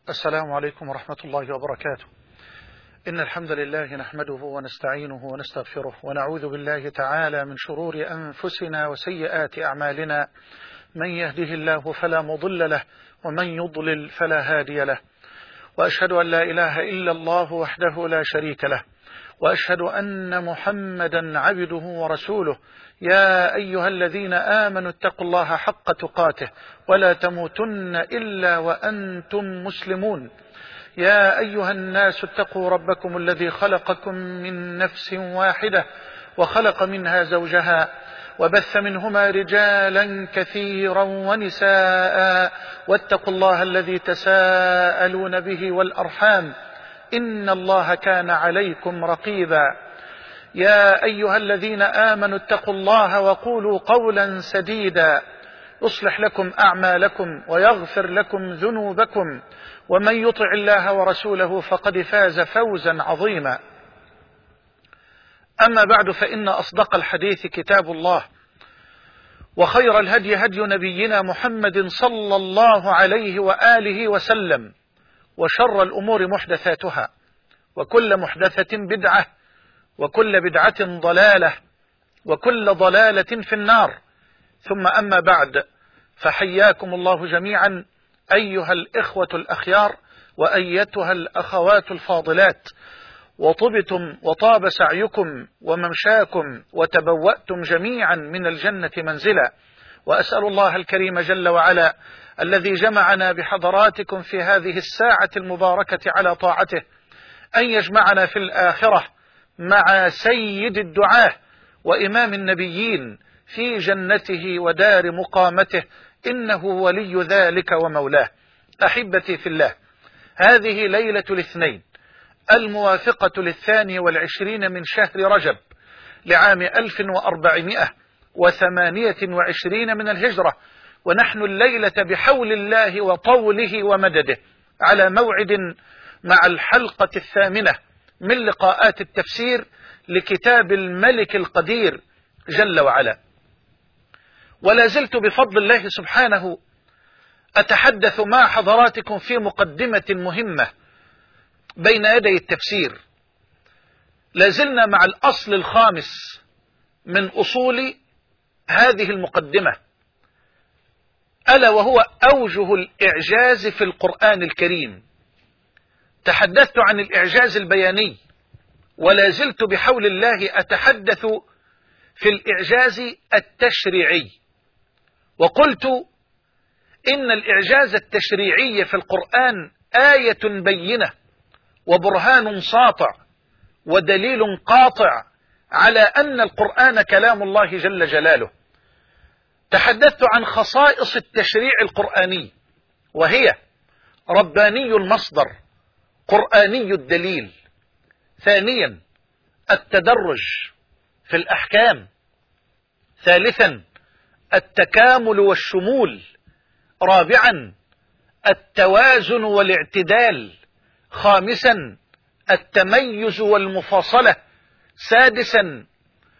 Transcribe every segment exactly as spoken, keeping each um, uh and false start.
السلام عليكم ورحمة الله وبركاته. إن الحمد لله نحمده ونستعينه ونستغفره ونعوذ بالله تعالى من شرور أنفسنا وسيئات أعمالنا، من يهده الله فلا مضل له ومن يضلل فلا هادي له، وأشهد أن لا إله إلا الله وحده لا شريك له، وأشهد أن محمدا عبده ورسوله. يا أيها الذين آمنوا اتقوا الله حق تقاته ولا تموتن إلا وأنتم مسلمون. يا أيها الناس اتقوا ربكم الذي خلقكم من نفس واحدة وخلق منها زوجها وبث منهما رجالا كثيرا ونساء، واتقوا الله الذي تساءلون به والأرحام إن الله كان عليكم رقيبا. يا أيها الذين آمنوا اتقوا الله وقولوا قولا سديدا يصلح لكم أعمالكم ويغفر لكم ذنوبكم، ومن يطع الله ورسوله فقد فاز فوزا عظيما. أما بعد، فإن أصدق الحديث كتاب الله، وخير الهدي هدي نبينا محمد صلى الله عليه وآله وسلم، وشر الأمور محدثاتها، وكل محدثة بدعة، وكل بدعة ضلالة، وكل ضلالة في النار. ثم أما بعد، فحياكم الله جميعا أيها الإخوة الأخيار وأيتها الأخوات الفاضلات، وطبتم وطاب سعيكم وممشاكم وتبوأتم جميعا من الجنة منزلا. وأسأل الله الكريم جل وعلا الذي جمعنا بحضراتكم في هذه الساعة المباركة على طاعته أن يجمعنا في الآخرة مع سيد الدعاة وإمام النبيين في جنته ودار مقامته، إنه ولي ذلك ومولاه. أحبتي في الله، هذه ليلة الاثنين الموافقة للثاني والعشرين من شهر رجب لعام ألف وأربعمائة وثمانية وعشرين من الهجرة، ونحن الليلة بحول الله وطوله ومدده على موعد مع الحلقة الثامنة من لقاءات التفسير لكتاب الملك القدير جل وعلا. ولا زلت بفضل الله سبحانه أتحدث مع حضراتكم في مقدمة مهمة بين يدي التفسير. لازلنا مع الأصل الخامس من أصول هذه المقدمة، ألا وهو أوجه الإعجاز في القرآن الكريم. تحدثت عن الإعجاز البياني، ولا زلت بحول الله أتحدث في الإعجاز التشريعي. وقلت إن الإعجاز التشريعي في القرآن آية بينة وبرهان ساطع ودليل قاطع على أن القرآن كلام الله جل جلاله. تحدثت عن خصائص التشريع القرآني، وهي رباني المصدر، قرآني الدليل. ثانيا، التدرج في الأحكام. ثالثا، التكامل والشمول. رابعا، التوازن والاعتدال. خامسا، التميز والمفاصلة. سادسا،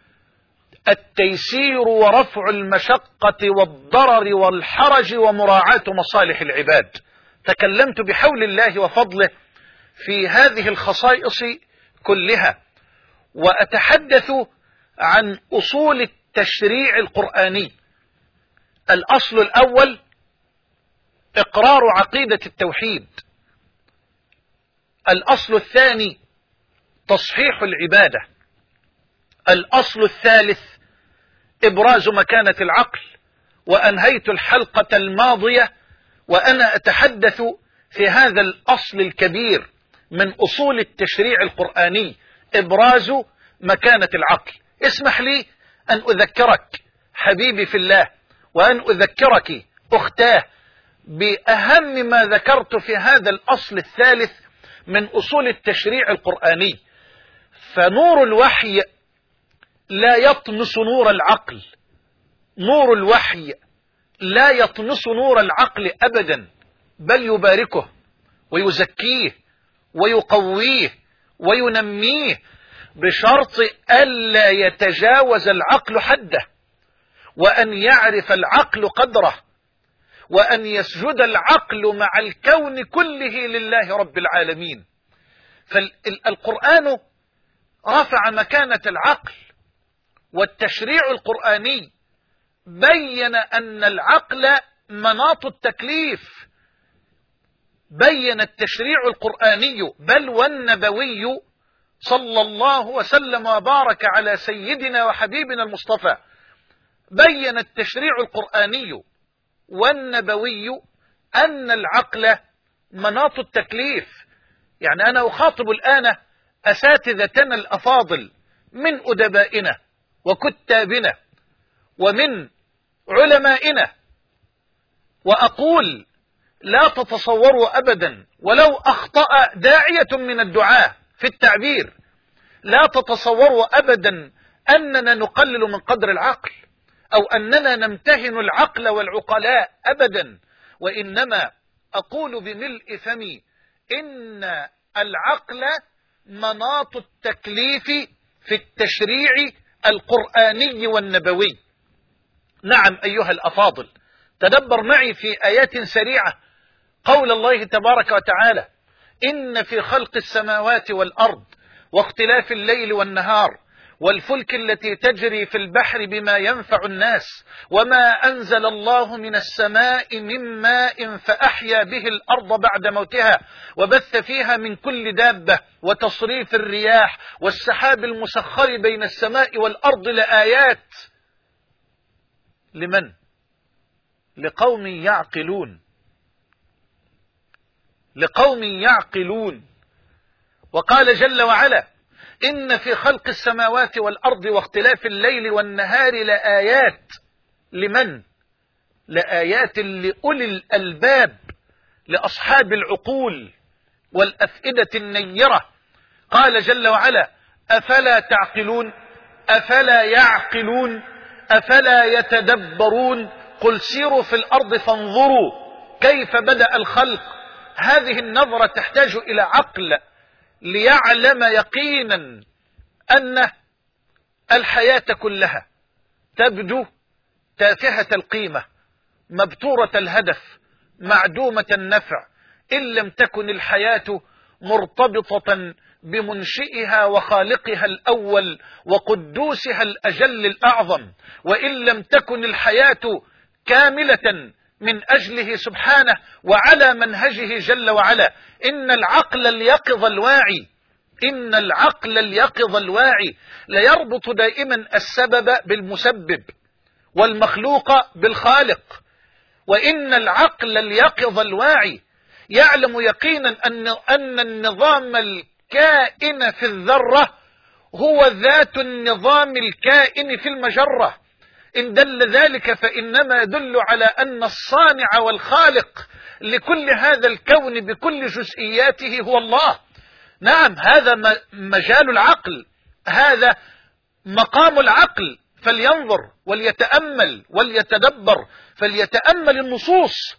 التيسير ورفع المشقة والضرر والحرج ومراعاة مصالح العباد. تكلمت بحول الله وفضله في هذه الخصائص كلها، وأتحدث عن أصول التشريع القرآني. الأصل الأول إقرار عقيدة التوحيد. الأصل الثاني تصحيح العبادة. الأصل الثالث إبراز مكانة العقل. وأنهيت الحلقة الماضية وأنا أتحدث في هذا الأصل الكبير من أصول التشريع القرآني، إبراز مكانة العقل. اسمح لي أن أذكرك حبيبي في الله، وأن أذكرك أختاه بأهم ما ذكرت في هذا الأصل الثالث من أصول التشريع القرآني. فنور الوحي لا يطمس نور العقل، نور الوحي لا يطمس نور العقل أبدا، بل يباركه ويزكيه ويقويه وينميه، بشرط ألا يتجاوز العقل حده، وأن يعرف العقل قدره، وأن يسجد العقل مع الكون كله لله رب العالمين. فالقرآن رفع مكانة العقل، والتشريع القرآني بين أن العقل مناط التكليف. بين التشريع القرآني بل والنبوي صلى الله وسلم وبارك على سيدنا وحبيبنا المصطفى، بين التشريع القرآني والنبوي أن العقل مناط التكليف. يعني أنا أخاطب الآن أساتذتنا الأفاضل من أدبائنا وكتابنا ومن علمائنا، وأقول لا تتصوروا أبدا ولو أخطأ داعية من الدعاة في التعبير، لا تتصوروا أبدا أننا نقلل من قدر العقل أو أننا نمتهن العقل والعقلاء أبدا، وإنما أقول بملء فمي إن العقل مناط التكليف في التشريع القرآني والنبوي. نعم أيها الأفاضل، تدبر معي في آيات سريعة قول الله تبارك وتعالى: إن في خلق السماوات والأرض واختلاف الليل والنهار والفلك التي تجري في البحر بما ينفع الناس وما أنزل الله من السماء من ماء فأحيا به الأرض بعد موتها وبث فيها من كل دابة وتصريف الرياح والسحاب المسخر بين السماء والأرض لآيات لمن؟ لقوم يعقلون، لقوم يعقلون. وقال جل وعلا: إن في خلق السماوات والأرض واختلاف الليل والنهار لآيات لمن؟ لآيات لأولي الألباب، لأصحاب العقول والأفئدة النيرة. قال جل وعلا: أفلا تعقلون أفلا يعقلون أفلا يتدبرون قل سيروا في الأرض فانظروا كيف بدأ الخلق. هذه النظرة تحتاج إلى عقل ليعلم يقينا أن الحياة كلها تبدو تافهة القيمة، مبتورة الهدف، معدومة النفع، إن لم تكن الحياة مرتبطة بمنشئها وخالقها الأول وقدوسها الأجل الأعظم، وإن لم تكن الحياة كاملة من أجله سبحانه وعلى منهجه جل وعلا. إن العقل اليقظ الواعي إن العقل اليقظ الواعي ليربط دائما السبب بالمسبب والمخلوق بالخالق. وإن العقل اليقظ الواعي يعلم يقينا أن, أن النظام الكائن في الذرة هو ذات النظام الكائن في المجرة. إن دل ذلك فإنما يدل على أن الصانع والخالق لكل هذا الكون بكل جزئياته هو الله. نعم، هذا مجال العقل، هذا مقام العقل، فلينظر وليتأمل وليتدبر، فليتأمل النصوص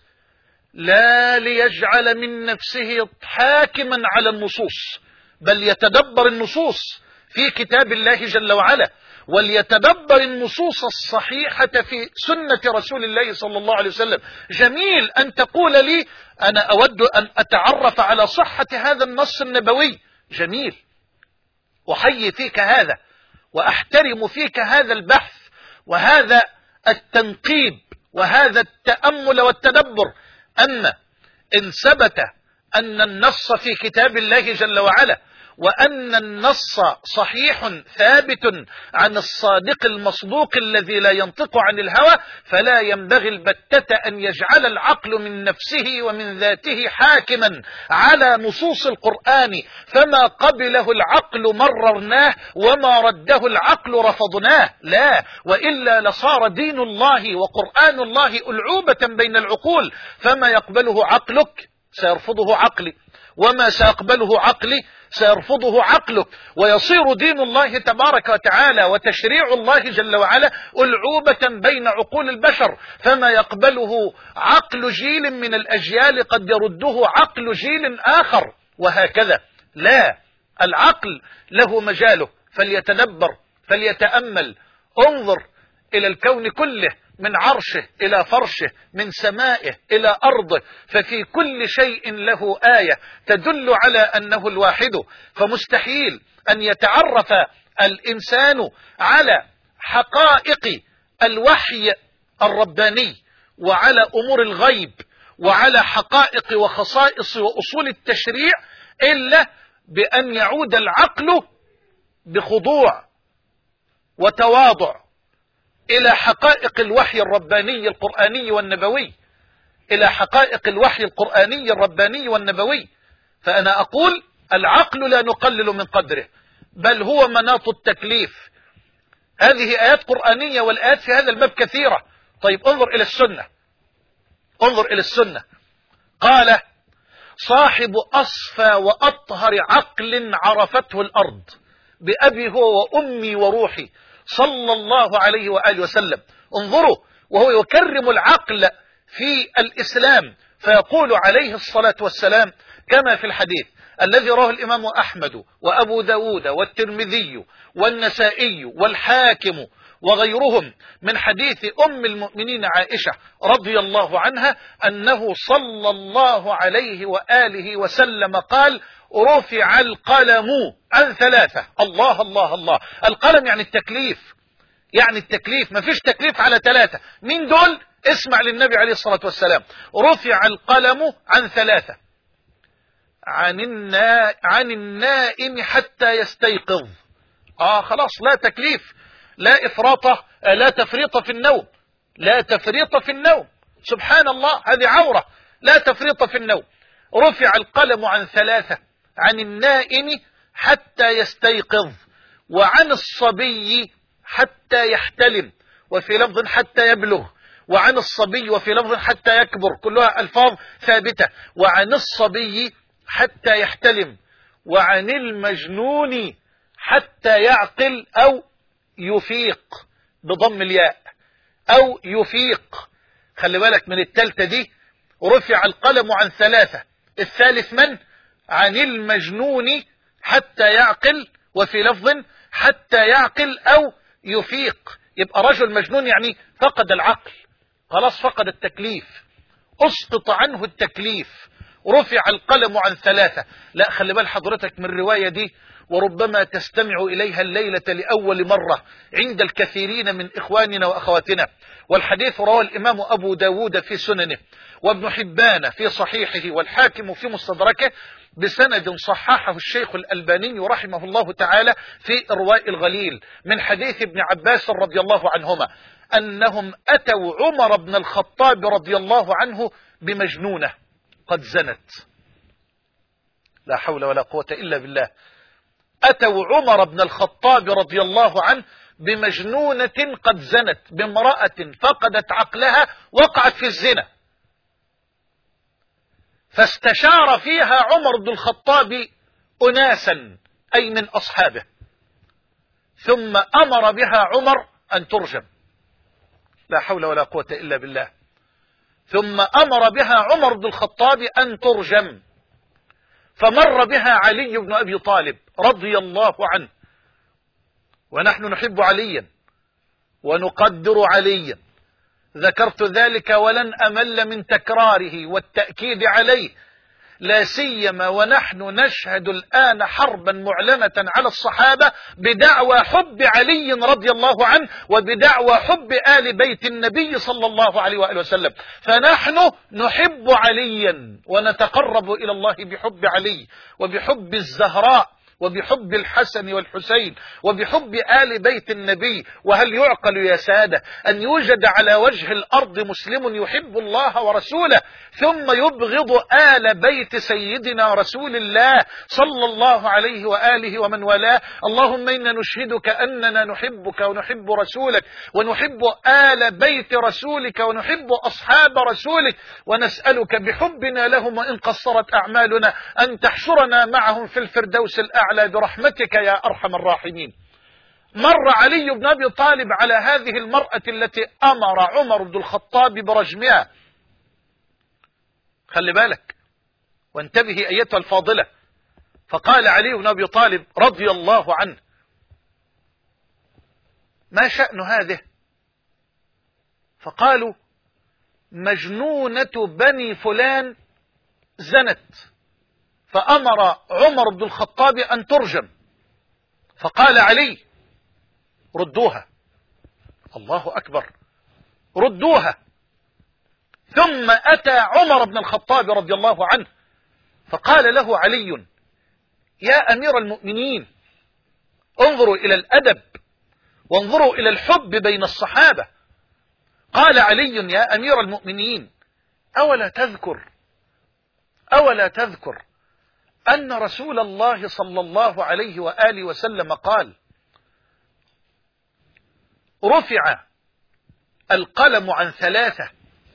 لا ليجعل من نفسه حاكما على النصوص، بل يتدبر النصوص في كتاب الله جل وعلا، وليتدبر النصوص الصحيحة في سنة رسول الله صلى الله عليه وسلم. جميل أن تقول لي أنا أود أن أتعرف على صحة هذا النص النبوي، جميل، أحيي فيك هذا وأحترم فيك هذا البحث وهذا التنقيب وهذا التأمل والتدبر. أما إن ثبت أن النص في كتاب الله جل وعلا وأن النص صحيح ثابت عن الصادق المصدوق الذي لا ينطق عن الهوى، فلا ينبغي البتة أن يجعل العقل من نفسه ومن ذاته حاكما على نصوص القرآن، فما قبله العقل مررناه وما رده العقل رفضناه، لا، وإلا لصار دين الله وقرآن الله ألعوبة بين العقول، فما يقبله عقلك سيرفضه عقلي، وما سيقبله عقلي سيرفضه عقلك، ويصير دين الله تبارك وتعالى وتشريع الله جل وعلا ألعوبة بين عقول البشر، فما يقبله عقل جيل من الأجيال قد يرده عقل جيل آخر، وهكذا. لا، العقل له مجاله، فليتدبر فليتأمل، انظر إلى الكون كله من عرشه إلى فرشه، من سمائه إلى أرضه، ففي كل شيء له آية تدل على أنه الواحد. فمستحيل أن يتعرف الإنسان على حقائق الوحي الرباني وعلى أمور الغيب وعلى حقائق وخصائص وأصول التشريع إلا بأن يعود العقل بخضوع وتواضع إلى حقائق الوحي الرباني القرآني والنبوي، إلى حقائق الوحي القرآني الرباني والنبوي. فأنا أقول العقل لا نقلل من قدره، بل هو مناط التكليف. هذه آيات قرآنية، والآيات في هذا الباب كثيرة. طيب انظر إلى السنة، انظر إلى السنة. قال صاحب أصفى وأطهر عقل عرفته الأرض بأبي هو وأمي وروحي صلى الله عليه وآله وسلم. انظروا، وهو يكرم العقل في الإسلام، فيقول عليه الصلاة والسلام كما في الحديث الذي رواه الإمام أحمد وأبو داود والترمذي والنسائي والحاكم وغيرهم من حديث أم المؤمنين عائشة رضي الله عنها أنه صلى الله عليه وآله وسلم قال رفع القلم عن ثلاثة. الله الله الله، القلم يعني التكليف، يعني التكليف، ما فيش تكليف على ثلاثة. مين دول؟ اسمع للنبي عليه الصلاة والسلام. رفع القلم عن ثلاثة: عن, النا... عن النائم حتى يستيقظ. آه خلاص، لا تكليف، لا إفراط، لا تفريط في النوم، لا تفريط في النوم. سبحان الله، هذه عورة، لا تفريط في النوم. رفع القلم عن ثلاثة: عن النائم حتى يستيقظ، وعن الصبي حتى يحتلم، وفي لفظ حتى يبلغ، وعن الصبي وفي لفظ حتى يكبر، كلها ألفاظ ثابتة. وعن الصبي حتى يحتلم، وعن المجنون حتى يعقل أو يفيق بضم الياء، أو يفيق. خلي بالك من التالتة دي، رفع القلم عن ثلاثة. الثالث من؟ عن المجنون حتى يعقل، وفي لفظ حتى يعقل أو يفيق. يبقى رجل مجنون يعني فقد العقل، خلاص فقد التكليف، أسقط عنه التكليف. رفع القلم عن ثلاثة. لا، خلي بال حضرتك من الرواية دي، وربما تستمع إليها الليلة لأول مرة عند الكثيرين من إخواننا وأخواتنا. والحديث رواه الإمام أبو داود في سننه، وابن حبان في صحيحه، والحاكم في مستدركه، بسند صححه الشيخ الألباني رحمه الله تعالى في إرواء الغليل، من حديث ابن عباس رضي الله عنهما أنهم أتوا عمر بن الخطاب رضي الله عنه بمجنونة قد زنت. لا حول ولا قوة إلا بالله. أتوا عمر بن الخطاب رضي الله عنه بمجنونة قد زنت، بامرأة فقدت عقلها وقعت في الزنا. فاستشار فيها عمر بن الخطاب أناسا أي من أصحابه، ثم أمر بها عمر أن ترجم. لا حول ولا قوة إلا بالله. ثم أمر بها عمر بن الخطاب أن ترجم، فمر بها علي بن أبي طالب رضي الله عنه، ونحن نحب عليا ونقدر عليا، ذكرت ذلك ولن أمل من تكراره والتأكيد عليه، لا سيما ونحن نشهد الآن حربا معلنة على الصحابة بدعوى حب علي رضي الله عنه وبدعوى حب آل بيت النبي صلى الله عليه وآله وسلم. فنحن نحب عليا ونتقرب إلى الله بحب علي وبحب الزهراء وبحب الحسن والحسين وبحب آل بيت النبي. وهل يعقل يا سادة أن يوجد على وجه الأرض مسلم يحب الله ورسوله ثم يبغض آل بيت سيدنا رسول الله صلى الله عليه وآله ومن والاه؟ اللهم إنا نشهدك أننا نحبك ونحب رسولك ونحب آل بيت رسولك ونحب أصحاب رسولك، ونسألك بحبنا لهم وإن قصرت أعمالنا أن تحشرنا معهم في الفردوس الأعلى برحمتك يا أرحم الراحمين. مر علي بن أبي طالب على هذه المرأة التي أمر عمر بن الخطاب برجمها. خلي بالك وانتبهي أيتها الفاضلة. فقال علي بن أبي طالب رضي الله عنه: ما شأن هذه؟ فقالوا مجنونة بني فلان زنت، فأمر عمر بن الخطاب أن ترجم، فقال علي ردوها. الله أكبر، ردوها. ثم أتى عمر بن الخطاب رضي الله عنه فقال له علي يا أمير المؤمنين انظروا إلى الأدب وانظروا إلى الحب بين الصحابة. قال علي يا أمير المؤمنين أولا تذكر أولا تذكر أن رسول الله صلى الله عليه وآله وسلم قال رفع القلم عن ثلاثة.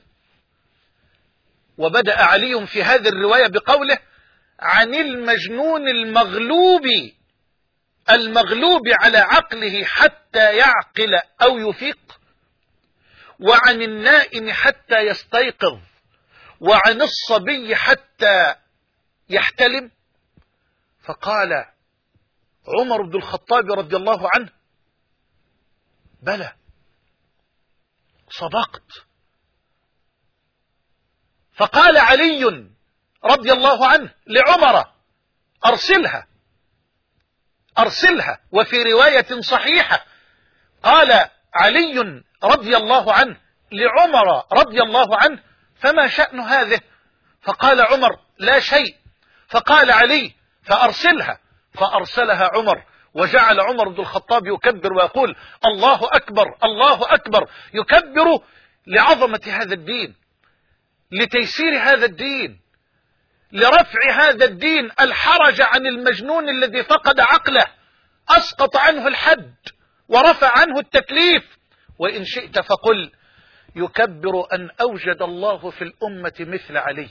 وبدأ علي في هذه الرواية بقوله عن المجنون المغلوب المغلوب على عقله حتى يعقل أو يفيق، وعن النائم حتى يستيقظ، وعن الصبي حتى يحتلم. فقال عمر بن الخطاب رضي الله عنه بلى صدقت. فقال علي رضي الله عنه لعمر أرسلها أرسلها. وفي رواية صحيحة قال علي رضي الله عنه لعمر رضي الله عنه فما شأن هذه؟ فقال عمر لا شيء. فقال علي فأرسلها، فأرسلها عمر، وجعل عمر بن الخطاب يكبر ويقول الله أكبر الله أكبر، يكبر لعظمة هذا الدين، لتيسير هذا الدين، لرفع هذا الدين الحرج عن المجنون الذي فقد عقله، أسقط عنه الحد ورفع عنه التكليف. وإن شئت فقل يكبر أن أوجد الله في الأمة مثل علي.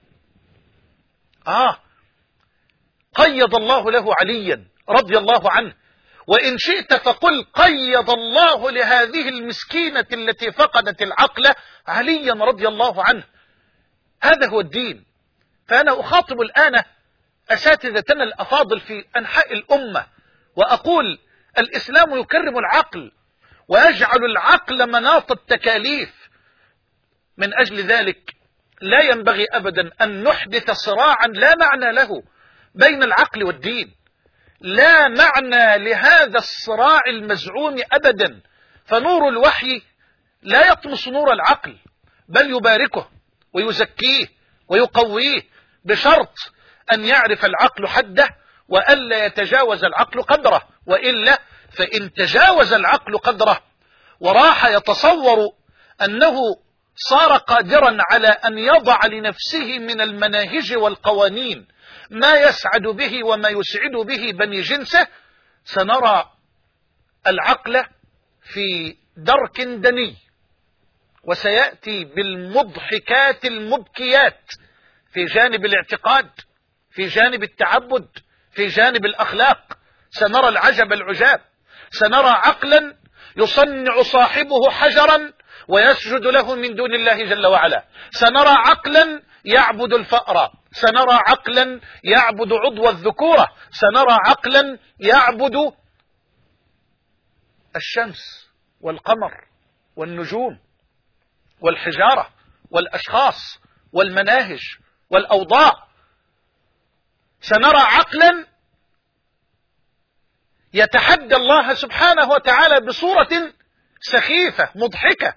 آه قيض الله له عليا رضي الله عنه. وإن شئت فقل قيض الله لهذه المسكينة التي فقدت العقل عليا رضي الله عنه. هذا هو الدين. فأنا أخاطب الآن أساتذتنا الأفاضل في أنحاء الأمة وأقول الإسلام يكرم العقل ويجعل العقل مناط التكاليف. من أجل ذلك لا ينبغي أبدا أن نحدث صراعا لا معنى له بين العقل والدين، لا معنى لهذا الصراع المزعوم أبدا. فنور الوحي لا يطمس نور العقل بل يباركه ويزكيه ويقويه، بشرط أن يعرف العقل حده وألا يتجاوز العقل قدره، وإلا فإن تجاوز العقل قدره وراح يتصور أنه صار قادرا على أن يضع لنفسه من المناهج والقوانين ما يسعد به وما يسعد به بني جنسه، سنرى العقل في درك دني، وسيأتي بالمضحكات المبكيات في جانب الاعتقاد، في جانب التعبد، في جانب الأخلاق. سنرى العجب العجاب. سنرى عقلا يصنع صاحبه حجرا ويسجد له من دون الله جل وعلا. سنرى عقلا يعبد الفأر، سنرى عقلا يعبد عضو الذكورة، سنرى عقلا يعبد الشمس والقمر والنجوم والحجارة والأشخاص والمناهج والأوضاع. سنرى عقلا يتحدى الله سبحانه وتعالى بصورة سخيفة مضحكة.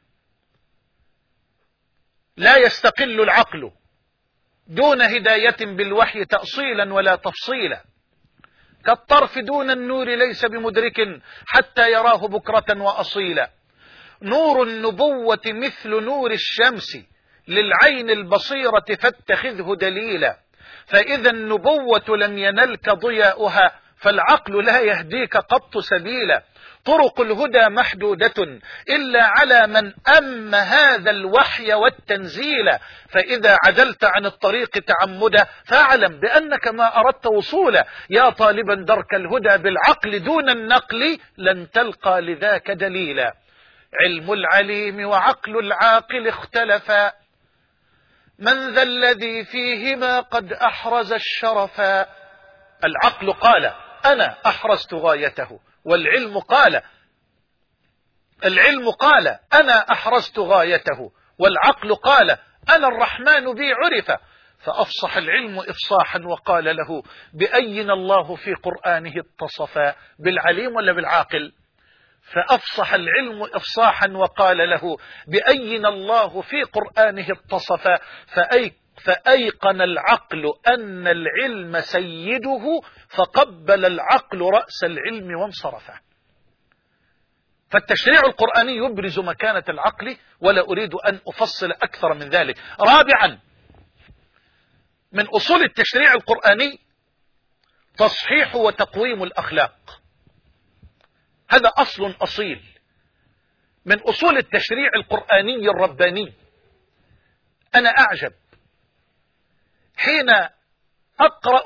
لا يستقل العقل دون هداية بالوحي تأصيلا ولا تفصيلا، كالطرف دون النور ليس بمدرك حتى يراه بكرة وأصيلا. نور النبوة مثل نور الشمس للعين البصيرة فاتخذه دليلا، فإذا النبوة لم ينلك ضياؤها فالعقل لا يهديك قط سبيلا. طرق الهدى محدودة إلا على من أم هذا الوحي والتنزيل، فإذا عدلت عن الطريق تعمدا فاعلم بأنك ما أردت وصولا. يا طالبا درك الهدى بالعقل دون النقل لن تلقى لذاك دليلا. علم العليم وعقل العاقل اختلفا، من ذا الذي فيهما قد أحرز الشرفا. العقل قال أنا أحرزت غايته، والعلم قال العلم قال أنا أحرزت غايته، والعقل قال أنا الرحمن بي عرف، فأفصح العلم إفصاحا وقال له بأين الله في قرآنه اتصفا، بالعليم ولا بالعاقل؟ فأفصح العلم إفصاحا وقال له بأين الله في قرآنه اتصفا، فأي فأيقن العقل أن العلم سيده، فقبل العقل رأس العلم وانصرفا. فالتشريع القرآني يبرز مكانة العقل، ولا أريد أن أفصل أكثر من ذلك. رابعا، من أصول التشريع القرآني تصحيح وتقويم الأخلاق. هذا أصل أصيل من أصول التشريع القرآني الرباني. أنا أعجب حين أقرأ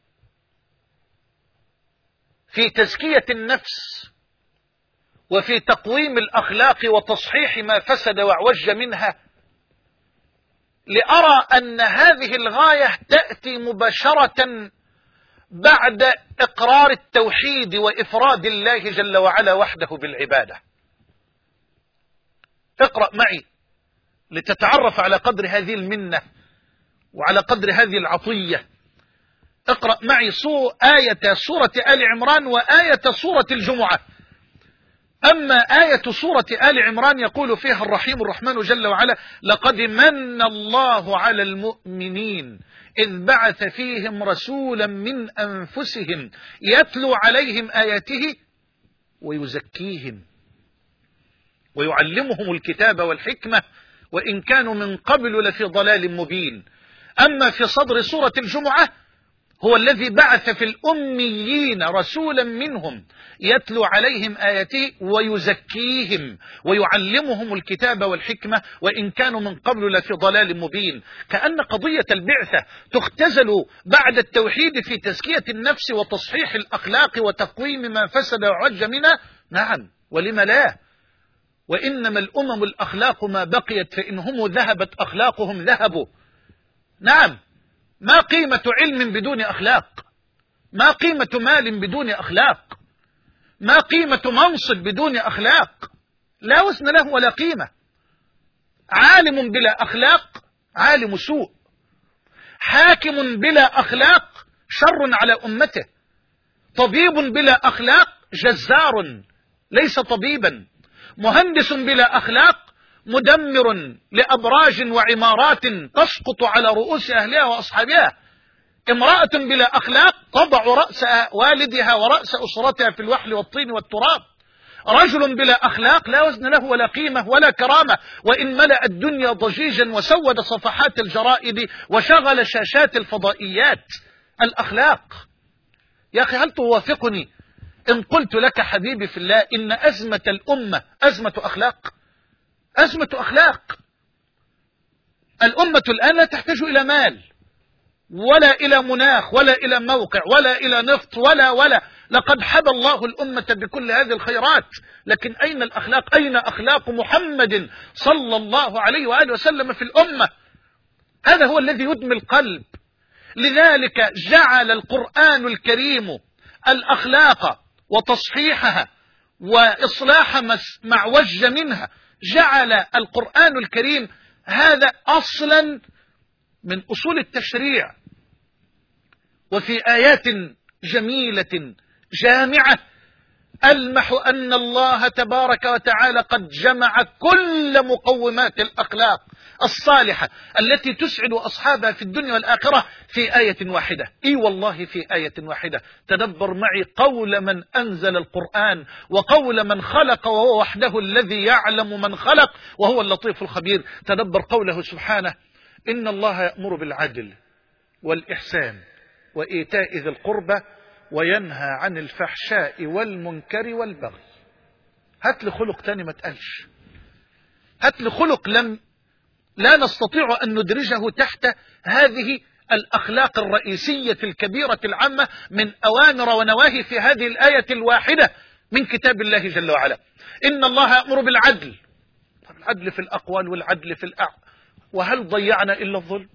في تزكية النفس وفي تقويم الأخلاق وتصحيح ما فسد واعوج منها، لأرى أن هذه الغاية تأتي مباشرة بعد إقرار التوحيد وإفراد الله جل وعلا وحده بالعبادة. اقرأ معي لتتعرف على قدر هذه المنة وعلى قدر هذه العطية. اقرأ معي سو آية سورة آل عمران وآية سورة الجمعة. أما آية سورة آل عمران يقول فيها الرحيم الرحمن جل وعلا: لقد من الله على المؤمنين إذ بعث فيهم رسولا من أنفسهم يتلو عليهم آياته ويزكيهم ويعلمهم الكتاب والحكمة وإن كانوا من قبل لفي ضلال مبين. أما في صدر سورة الجمعة: هو الذي بعث في الأميين رسولا منهم يتلو عليهم آياته ويزكيهم ويعلمهم الكتاب والحكمة وإن كانوا من قبل لفي ضلال مبين. كأن قضية البعثة تختزل بعد التوحيد في تزكية النفس وتصحيح الأخلاق وتقويم ما فسد وعج منها. نعم، ولم لا؟ وإنما الأمم الأخلاق ما بقيت، فإن هم ذهبت أخلاقهم ذهبوا. نعم، ما قيمة علم بدون أخلاق؟ ما قيمة مال بدون أخلاق؟ ما قيمة منصب بدون أخلاق؟ لا وزن له ولا قيمة. عالم بلا أخلاق عالم سوء، حاكم بلا أخلاق شر على أمته، طبيب بلا أخلاق جزار ليس طبيبا، مهندس بلا أخلاق مدمر لأبراج وعمارات تسقط على رؤوس أهلها وأصحابها، امرأة بلا أخلاق تضع رأس والدها ورأس أسرتها في الوحل والطين والتراب، رجل بلا أخلاق لا وزن له ولا قيمة ولا كرامة، وإن ملأ الدنيا ضجيجا وسود صفحات الجرائد وشغل شاشات الفضائيات. الأخلاق يا أخي، هل توافقني إن قلت لك حبيبي في الله إن أزمة الأمة أزمة أخلاق؟ أزمة أخلاق. الأمة الآن لا تحتاج إلى مال ولا إلى مناخ ولا إلى موقع ولا إلى نفط ولا ولا لقد حبى الله الأمة بكل هذه الخيرات، لكن أين الأخلاق؟ أين أخلاق محمد صلى الله عليه وآله وسلم في الأمة؟ هذا هو الذي يدمي القلب. لذلك جعل القرآن الكريم الأخلاق وتصحيحها وإصلاح ما اعوج منها، جعل القرآن الكريم هذا أصلا من أصول التشريع. وفي آيات جميلة جامعة ألمح أن الله تبارك وتعالى قد جمع كل مقومات الأخلاق الصالحة التي تسعد أصحابها في الدنيا والآخرة في آية واحدة. إي والله في آية واحدة. تدبر معي قول من أنزل القرآن وقول من خلق، وهو وحده الذي يعلم من خلق وهو اللطيف الخبير. تدبر قوله سبحانه: إن الله يأمر بالعدل والإحسان وإيتاء ذي القربى وينهى عن الفحشاء والمنكر والبغي. هات لي خلق تاني ما تقلش، هات لي خلق لم لا نستطيع أن ندرجه تحت هذه الأخلاق الرئيسية الكبيرة العامة من أوامر ونواهي في هذه الآية الواحدة من كتاب الله جل وعلا. إن الله يأمر بالعدل، العدل في الأقوال والعدل في الأعمال. وهل ضيعنا إلا الظلم؟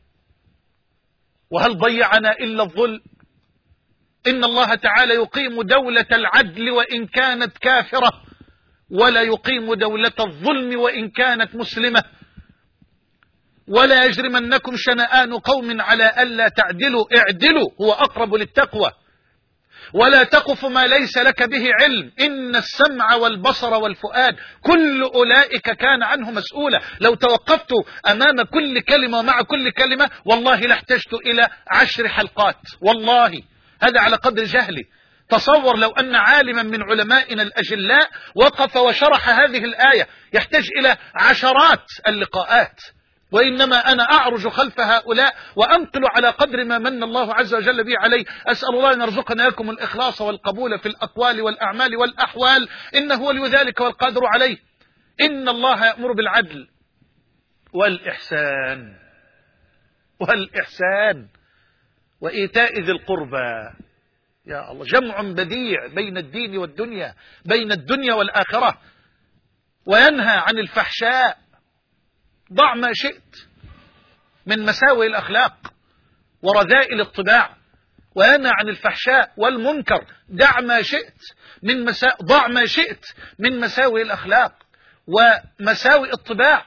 وهل ضيعنا إلا الظلم؟ إن الله تعالى يقيم دولة العدل وإن كانت كافرة، ولا يقيم دولة الظلم وإن كانت مسلمة. ولا يجرمنكم شنآن قوم على ألا تعدلوا، اعدلوا هو أقرب للتقوى. ولا تقف ما ليس لك به علم، إن السمع والبصر والفؤاد كل أولئك كان عنه مسؤولا. لو توقفت أمام كل كلمة ومع كل كلمة والله لاحتجت إلى عشر حلقات، والله هذا على قدر جهلي. تصور لو أن عالما من علمائنا الأجلاء وقف وشرح هذه الآية يحتاج إلى عشرات اللقاءات، وإنما أنا أعرج خلف هؤلاء وأنقل على قدر ما من الله عز وجل به علي. أسأل الله أن يرزقنا لكم الإخلاص والقبول في الأقوال والأعمال والأحوال، إنه ولي ذلك والقادر عليه. إن الله يأمر بالعدل والإحسان والإحسان وإيتاء ذي القربى. يا الله، جمع بديع بين الدين والدنيا، بين الدنيا والآخرة. وينهى عن الفحشاء، ضع ما شئت من مساوئ الأخلاق ورذائل الطباع. وينهى عن الفحشاء والمنكر، دع ما شئت من مسا... ضع ما شئت من مساوئ الأخلاق ومساوئ الطباع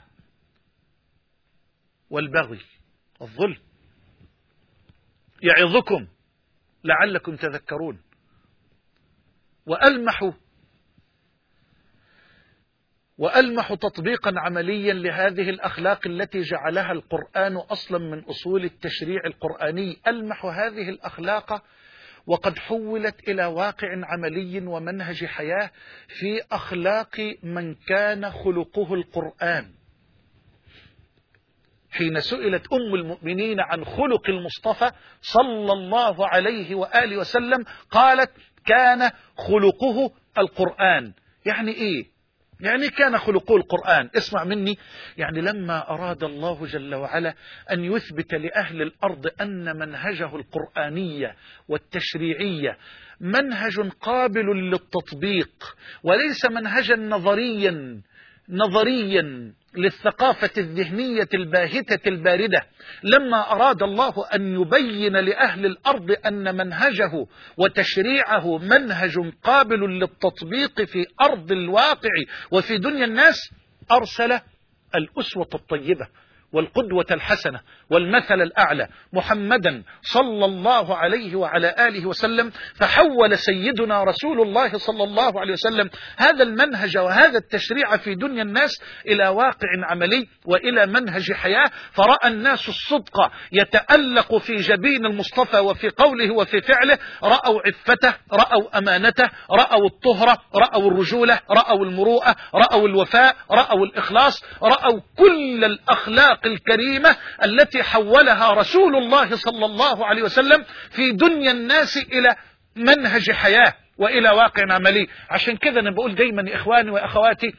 والبغي والظلم. يعظكم لعلكم تذكرون. وألمح وألمح تطبيقا عمليا لهذه الأخلاق التي جعلها القرآن أصلا من أصول التشريع القرآني، ألمح هذه الأخلاق وقد حولت إلى واقع عملي ومنهج حياة في أخلاق من كان خلقه القرآن. حين سئلت أم المؤمنين عن خلق المصطفى صلى الله عليه وآله وسلم قالت كان خلقه القرآن. يعني إيه؟ يعني كان خلقه القرآن. اسمع مني، يعني لما أراد الله جل وعلا أن يثبت لأهل الأرض أن منهجه القرآنية والتشريعية منهج قابل للتطبيق وليس منهجا نظريا نظريا للثقافة الذهنية الباهتة الباردة، لما أراد الله أن يبين لأهل الأرض أن منهجه وتشريعه منهج قابل للتطبيق في أرض الواقع وفي دنيا الناس، أرسل الأسوة الطيبة والقدوة الحسنة والمثل الأعلى محمدا صلى الله عليه وعلى آله وسلم. فحول سيدنا رسول الله صلى الله عليه وسلم هذا المنهج وهذا التشريع في دنيا الناس إلى واقع عملي وإلى منهج حياة. فرأى الناس الصدق يتألق في جبين المصطفى وفي قوله وفي فعله، رأوا عفته، رأوا أمانته، رأوا الطهرة، رأوا الرجولة، رأوا المروءة، رأوا الوفاء، رأوا الإخلاص، رأوا كل الأخلاق الكريمة التي حولها رسول الله صلى الله عليه وسلم في دنيا الناس إلى منهج حياة وإلى واقع عملي. عشان كذا أنا بقول دايما يا إخواني وأخواتي،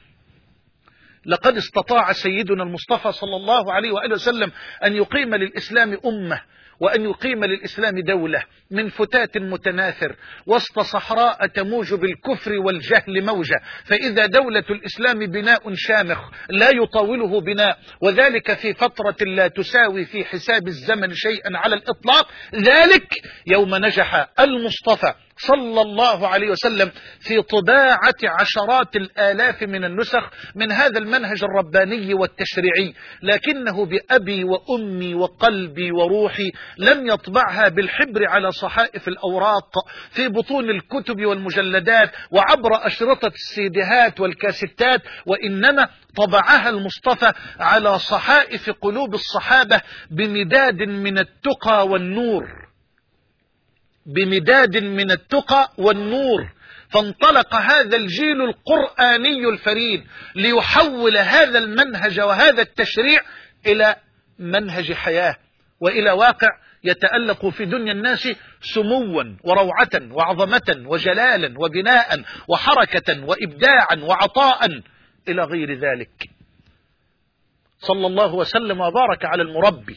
لقد استطاع سيدنا المصطفى صلى الله عليه وآله وسلم أن يقيم للإسلام أمة وأن يقيم للإسلام دولة من فتات متناثر وسط صحراء تموج بالكفر والجهل موجة. فإذا دولة الإسلام بناء شامخ لا يطاوله بناء، وذلك في فترة لا تساوي في حساب الزمن شيئا على الإطلاق، ذلك يوم نجح المصطفى صلى الله عليه وسلم في طباعة عشرات الآلاف من النسخ من هذا المنهج الرباني والتشريعي، لكنه بأبي وأمي وقلبي وروحي لم يطبعها بالحبر على صحائف الأوراق في بطون الكتب والمجلدات وعبر أشرطة السيديهات والكاسيتات، وإنما طبعها المصطفى على صحائف قلوب الصحابة بمداد من التقى والنور، بمداد من التقى والنور. فانطلق هذا الجيل القرآني الفريد ليحول هذا المنهج وهذا التشريع إلى منهج حياة وإلى واقع يتألق في دنيا الناس سموا وروعة وعظمة وجلالا وبناء وحركة وإبداعا وعطاء إلى غير ذلك. صلى الله وسلم وبارك على المربي.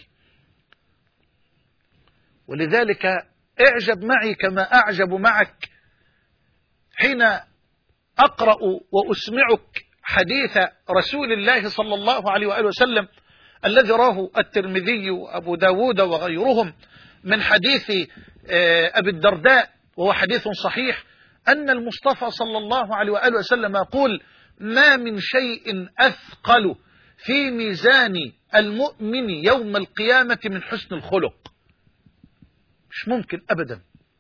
ولذلك اعجب معي كما أعجب معك حين أقرأ وأسمعك حديث رسول الله صلى الله عليه وآله وسلم الذي راه الترمذي وأبو داود وغيرهم من حديث أبي الدرداء، وهو حديث صحيح، أن المصطفى صلى الله عليه وآله وسلم يقول: ما من شيء أثقل في ميزان المؤمن يوم القيامة من حسن الخلق. مش ممكن أبدا.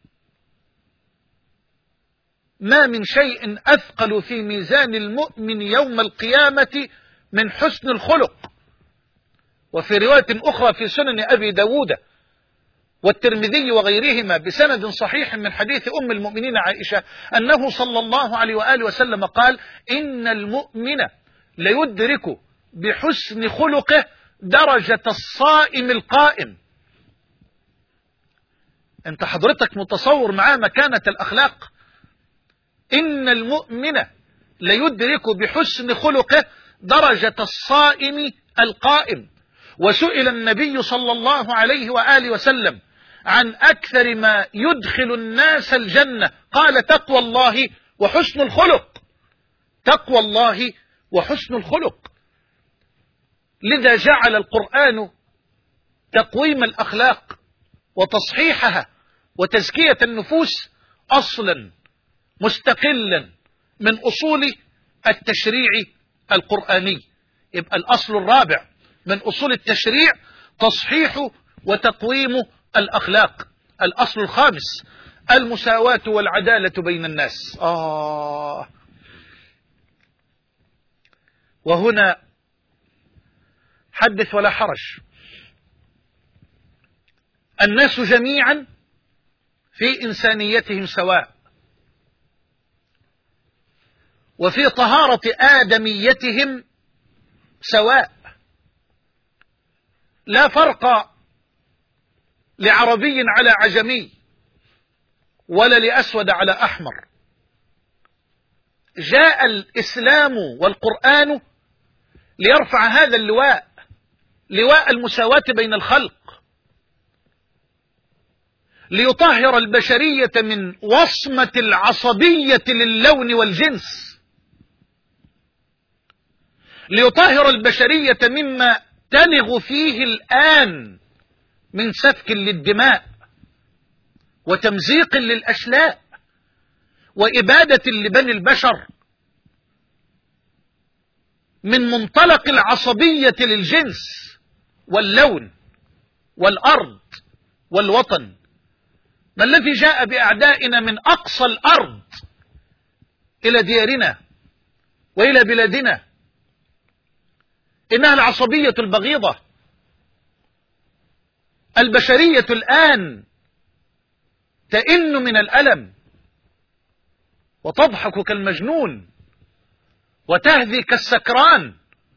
ما من شيء أثقل في ميزان المؤمن يوم القيامة من حسن الخلق. وفي رواية أخرى في سنن أبي داود والترمذي وغيرهما بسند صحيح من حديث أم المؤمنين عائشة أنه صلى الله عليه وآله وسلم قال: إن المؤمن ليدرك بحسن خلقه درجة الصائم القائم. أنت حضرتك متصور معاه مكانة الأخلاق؟ إن المؤمن ليدرك بحسن خلقه درجة الصائم القائم. وسئل النبي صلى الله عليه وآله وسلم عن أكثر ما يدخل الناس الجنة، قال: تقوى الله وحسن الخلق. تقوى الله وحسن الخلق. لذا جعل القرآن تقويم الأخلاق وتصحيحها وتزكية النفوس أصلا مستقلا من أصول التشريع القرآني. يبقى الأصل الرابع من أصول التشريع تصحيح وتقويم الأخلاق. الأصل الخامس المساواة والعدالة بين الناس. آه وهنا حدث ولا حرج. الناس جميعا في إنسانيتهم سواء، وفي طهارة آدميتهم سواء. لا فرق لعربي على عجمي ولا لأسود على أحمر. جاء الإسلام والقرآن ليرفع هذا اللواء، لواء المساواة بين الخلق، ليطهر البشرية من وصمة العصبية للون والجنس، ليطهر البشرية مما تلغ فيه الآن من سفك للدماء وتمزيق للأشلاء وإبادة لبني البشر من منطلق العصبية للجنس واللون والأرض والوطن. ما الذي جاء بأعدائنا من أقصى الأرض إلى ديارنا وإلى بلادنا؟ إنها العصبية البغيضة. البشرية الآن تئن من الألم وتضحك كالمجنون وتهذي كالسكران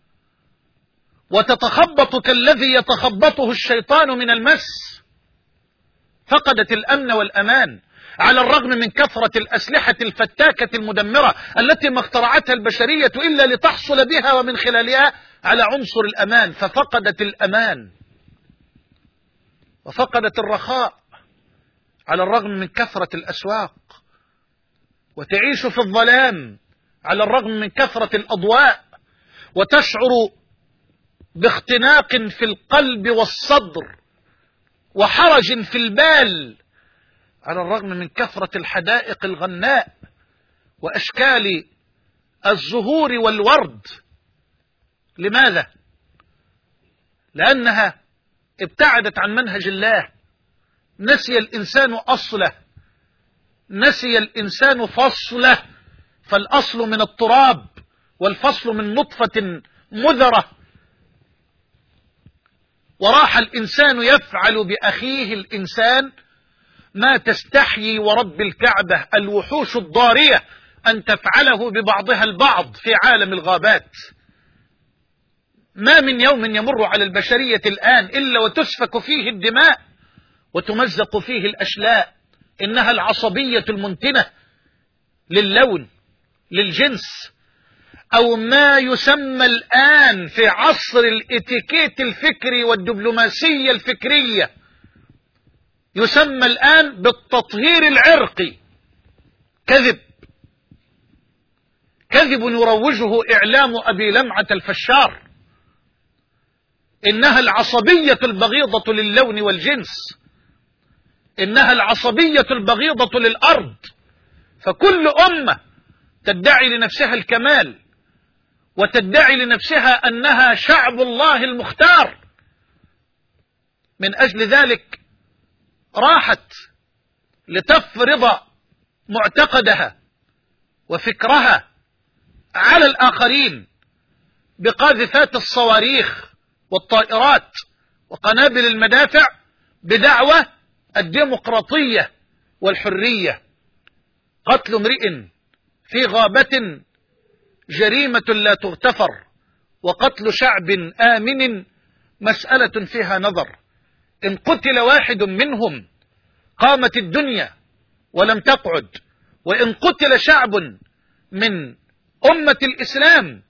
وتتخبط كالذي يتخبطه الشيطان من المس. فقدت الأمن والأمان على الرغم من كثرة الأسلحة الفتاكة المدمرة التي ما اخترعتها البشرية إلا لتحصل بها ومن خلالها على عنصر الأمان. ففقدت الأمان وفقدت الرخاء على الرغم من كثرة الأسواق، وتعيش في الظلام على الرغم من كثرة الأضواء، وتشعر باختناق في القلب والصدر وحرج في البال على الرغم من كثرة الحدائق الغناء وأشكال الزهور والورد. لماذا؟ لأنها ابتعدت عن منهج الله. نسي الإنسان أصله، نسي الإنسان فصله. فالأصل من التراب والفصل من نطفة مذرة. وراح الإنسان يفعل بأخيه الإنسان ما تستحيي ورب الكعبة الوحوش الضارية أن تفعله ببعضها البعض في عالم الغابات. ما من يوم يمر على البشرية الآن إلا وتسفك فيه الدماء وتمزق فيه الأشلاء. إنها العصبية المنتنة للون للجنس، أو ما يسمى الآن في عصر الاتيكيت الفكري والدبلوماسية الفكرية يسمى الآن بالتطهير العرقي. كذب كذب يروجه إعلام أبي لمعة الفشار. إنها العصبية البغيضة للون والجنس، إنها العصبية البغيضة للأرض. فكل أمة تدعي لنفسها الكمال وتدعي لنفسها أنها شعب الله المختار. من أجل ذلك راحت لتفرض معتقدها وفكرها على الآخرين بقاذفات الصواريخ والطائرات وقنابل المدافع بدعوى الديمقراطية والحرية. قتل امرئ في غابة جريمة لا تغتفر، وقتل شعب آمن مسألة فيها نظر. إن قتل واحد منهم قامت الدنيا ولم تقعد، وإن قتل شعب من أمة الإسلام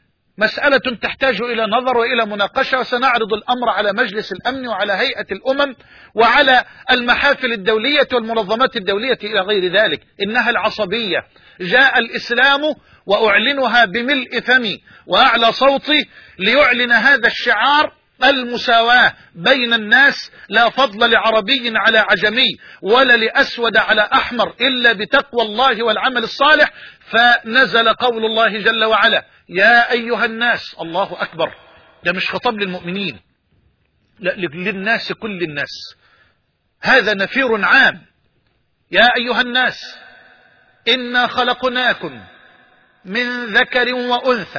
مسألة تحتاج إلى نظر وإلى مناقشة، وسنعرض الأمر على مجلس الأمن وعلى هيئة الأمم وعلى المحافل الدولية والمنظمات الدولية إلى غير ذلك. إنها العصبية. جاء الإسلام وأعلنها بملء فمي وأعلى صوتي ليعلن هذا الشعار: المساواة بين الناس، لا فضل لعربي على عجمي ولا لأسود على أحمر إلا بتقوى الله والعمل الصالح. فنزل قول الله جل وعلا: يا أيها الناس. الله أكبر. ده مش خطاب للمؤمنين، لا، للناس، كل الناس. هذا نفير عام. يا أيها الناس إنا خلقناكم من ذكر وأنثى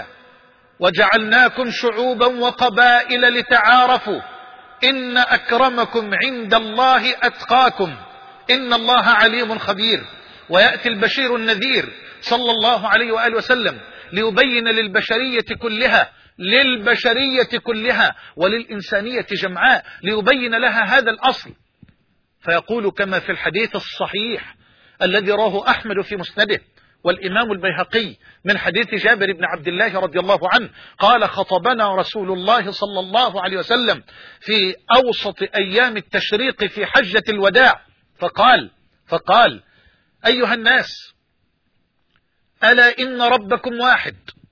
وجعلناكم شعوبا وقبائل لتعارفوا إن أكرمكم عند الله أتقاكم إن الله عليم خبير. ويأتي البشير النذير صلى الله عليه وآله وسلم ليبين للبشرية كلها للبشرية كلها وللإنسانية جمعاء، ليبين لها هذا الأصل. فيقول كما في الحديث الصحيح الذي رواه أحمد في مسنده والإمام البيهقي من حديث جابر بن عبد الله رضي الله عنه قال: خطبنا رسول الله صلى الله عليه وسلم في أوسط أيام التشريق في حجة الوداع فقال فقال أيها الناس، ألا إن ربكم واحد،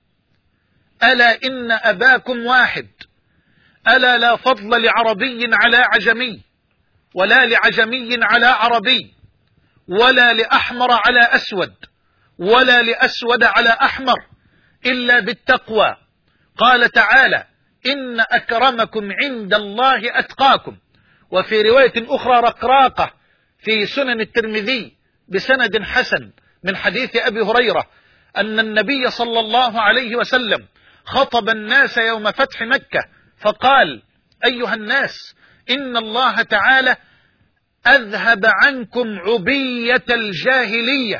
ألا إن أباكم واحد، ألا لا فضل لعربي على عجمي ولا لعجمي على عربي ولا لأحمر على أسود ولا لأسود على أحمر إلا بالتقوى. قال تعالى: إن أكرمكم عند الله أتقاكم. وفي رواية أخرى رقراقة في سنن الترمذي بسند حسن من حديث أبي هريرة أن النبي صلى الله عليه وسلم خطب الناس يوم فتح مكة فقال: أيها الناس، إن الله تعالى أذهب عنكم عبية الجاهلية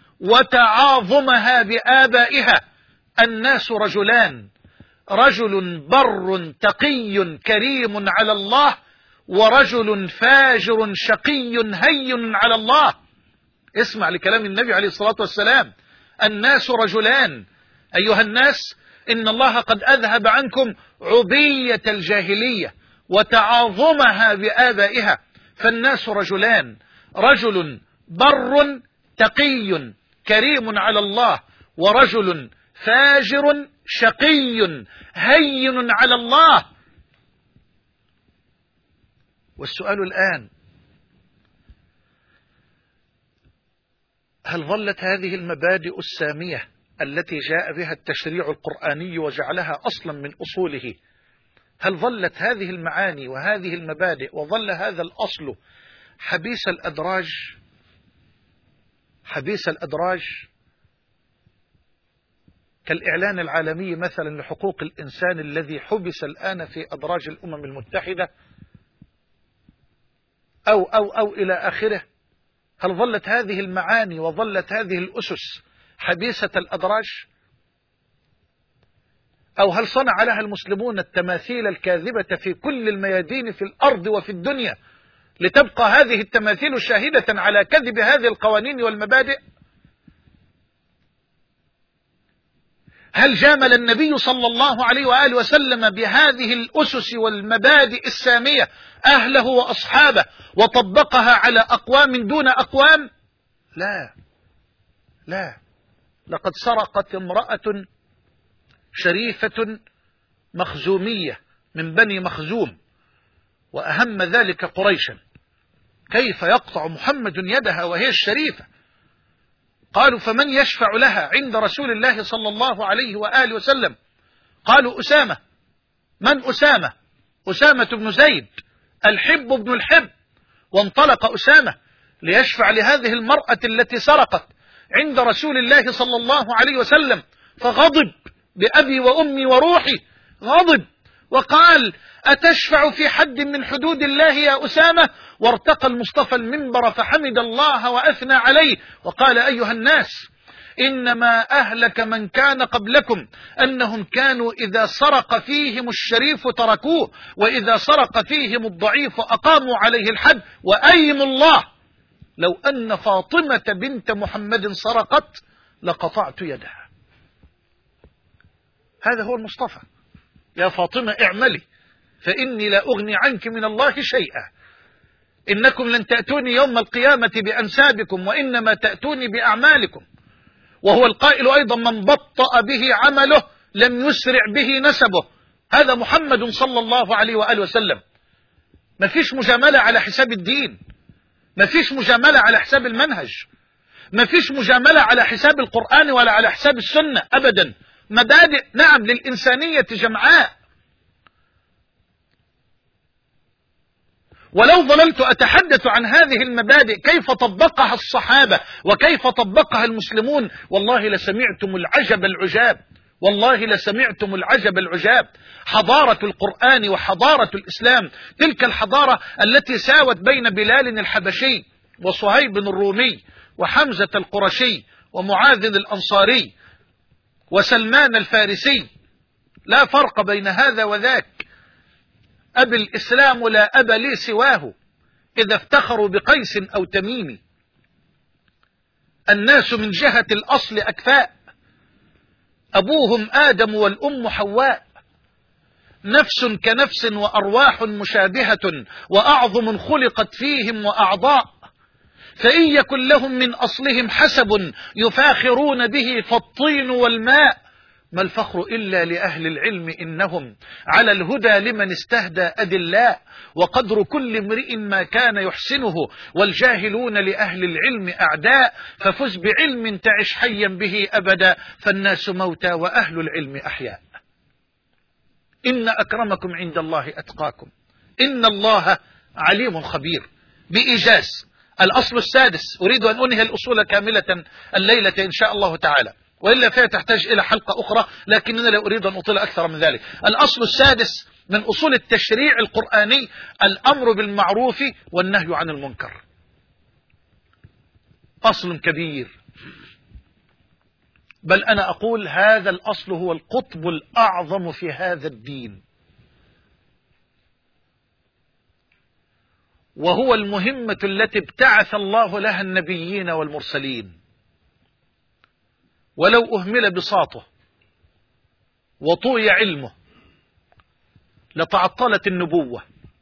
وتعاظمها بآبائها. الناس رجلان: رجل بر تقي كريم على الله، ورجل فاجر شقي هين على الله. اسمع لكلام النبي عليه الصلاة والسلام: الناس رجلان. أيها الناس، إن الله قد أذهب عنكم عبية الجاهلية وتعاظمها بآبائها. فالناس رجلان: رجل بر تقي كريم على الله، ورجل فاجر شقي هين على الله. والسؤال الآن: هل ظلت هذه المبادئ السامية التي جاء بها التشريع القرآني وجعلها أصلا من أصوله، هل ظلت هذه المعاني وهذه المبادئ وظل هذا الأصل حبيس الأدراج حبيس الأدراج كالإعلان العالمي مثلا لحقوق الإنسان الذي حبس الآن في أدراج الأمم المتحدة أو أو أو إلى آخره؟ هل ظلت هذه المعاني وظلت هذه الأسس حبيسة الأدراج؟ أو هل صنع لها المسلمون التماثيل الكاذبة في كل الميادين في الأرض وفي الدنيا لتبقى هذه التماثيل شاهدة على كذب هذه القوانين والمبادئ؟ هل جامل النبي صلى الله عليه وآله وسلم بهذه الأسس والمبادئ السامية أهله وأصحابه وطبقها على أقوام دون أقوام؟ لا لا. لقد سرقت امرأة شريفة مخزومية من بني مخزوم، وأهم ذلك قريشا. كيف يقطع محمد يدها وهي الشريفة؟ قالوا فمن يشفع لها عند رسول الله صلى الله عليه وآله وسلم؟ قالوا أسامة. من أسامة؟ أسامة بن زيد الحب بن الحب. وانطلق أسامة ليشفع لهذه المرأة التي سرقت عند رسول الله صلى الله عليه وسلم، فغضب بأبي وأمي وروحي، غضب وقال أتشفع في حد من حدود الله يا أسامة؟ وارتقى المصطفى المنبر فحمد الله وأثنى عليه وقال أيها الناس، إنما أهلك من كان قبلكم أنهم كانوا إذا سرق فيهم الشريف تركوه، وإذا سرق فيهم الضعيف أقاموا عليه الحد، وأيم الله لو أن فاطمة بنت محمد سرقت لقطعت يدها. هذا هو المصطفى. يا فاطمة اعملي فإني لا أغني عنك من الله شيئا، إنكم لن تأتوني يوم القيامة بأنسابكم وإنما تأتوني بأعمالكم. وهو القائل أيضا من بطأ به عمله لم يسرع به نسبه. هذا محمد صلى الله عليه وآله وسلم. ما فيش مجاملة على حساب الدين، ما فيش مجاملة على حساب المنهج، ما فيش مجاملة على حساب القرآن ولا على حساب السنة أبدا. مبادئ نعم للإنسانية جمعاء. ولو ظللت أتحدث عن هذه المبادئ كيف طبقها الصحابة وكيف طبقها المسلمون والله لسمعتم العجب العجاب، والله لسمعتم العجب العجاب. حضارة القرآن وحضارة الإسلام، تلك الحضارة التي ساوت بين بلال الحبشي وصهيب الرومي وحمزة القرشي ومعاذ الأنصاري وسلمان الفارسي، لا فرق بين هذا وذاك. أبي الإسلام لا أب لي سواه إذا افتخروا بقيس أو تميم. الناس من جهة الأصل أكفاء، أبوهم آدم والأم حواء، نفس كنفس وأرواح مشابهة وأعظم خلقت فيهم وأعضاء، فإن يكن لهم من أصلهم حسب يفاخرون به فالطين والماء، ما الفخر إلا لأهل العلم إنهم على الهدى لمن استهدى أدلاء، وقدر كل امرئ ما كان يحسنه والجاهلون لأهل العلم أعداء، ففز بعلم تعش حيا به أبدا فالناس موتى وأهل العلم أحياء. إن أكرمكم عند الله أتقاكم إن الله عليم خبير. بإيجاز الأصل السادس، أريد أن أنهي الأصول كاملة الليلة إن شاء الله تعالى، وإلا فهي تحتاج إلى حلقة أخرى، لكننا لا أريد أن أطيل أكثر من ذلك. الأصل السادس من أصول التشريع القرآني الأمر بالمعروف والنهي عن المنكر. أصل كبير، بل أنا أقول هذا الأصل هو القطب الأعظم في هذا الدين، وهو المهمة التي ابتعث الله لها النبيين والمرسلين. ولو أهمل بساطه وطوي علمه لتعطلت النبوة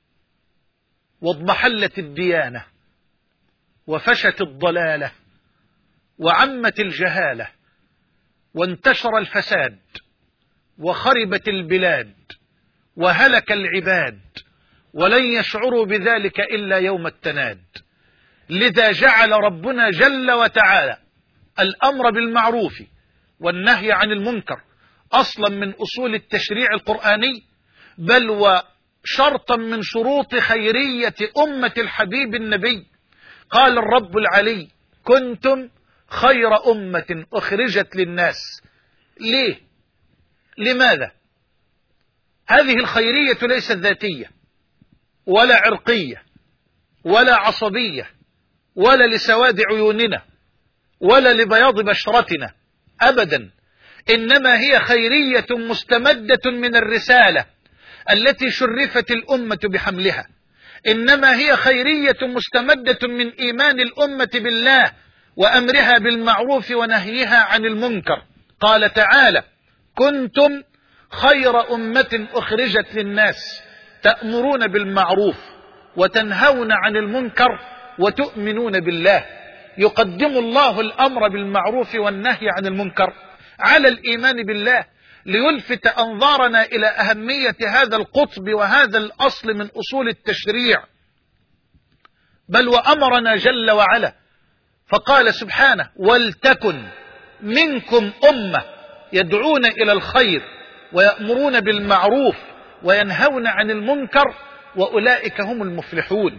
واضمحلت الديانة وفشت الضلالة وعمت الجهالة وانتشر الفساد وخربت البلاد وهلك العباد، ولن يشعروا بذلك إلا يوم التناد. لذا جعل ربنا جل وتعالى الأمر بالمعروف والنهي عن المنكر أصلا من أصول التشريع القرآني، بل وشرطا من شروط خيرية أمة الحبيب النبي. قال الرب العلي كنتم خير أمة أخرجت للناس. ليه؟ لماذا؟ هذه الخيرية ليست ذاتية ولا عرقية ولا عصبية ولا لسواد عيوننا ولا لبياض بشرتنا أبدا، إنما هي خيرية مستمدة من الرسالة التي شرفت الأمة بحملها، إنما هي خيرية مستمدة من إيمان الأمة بالله وأمرها بالمعروف ونهيها عن المنكر. قال تعالى كنتم خير أمة أخرجت للناس تأمرون بالمعروف وتنهون عن المنكر وتؤمنون بالله. يقدم الله الأمر بالمعروف والنهي عن المنكر على الإيمان بالله ليلفت أنظارنا إلى أهمية هذا القطب وهذا الأصل من أصول التشريع. بل وأمرنا جل وعلا فقال سبحانه: ولتكن منكم أمة يدعون إلى الخير ويأمرون بالمعروف وينهون عن المنكر وأولئك هم المفلحون.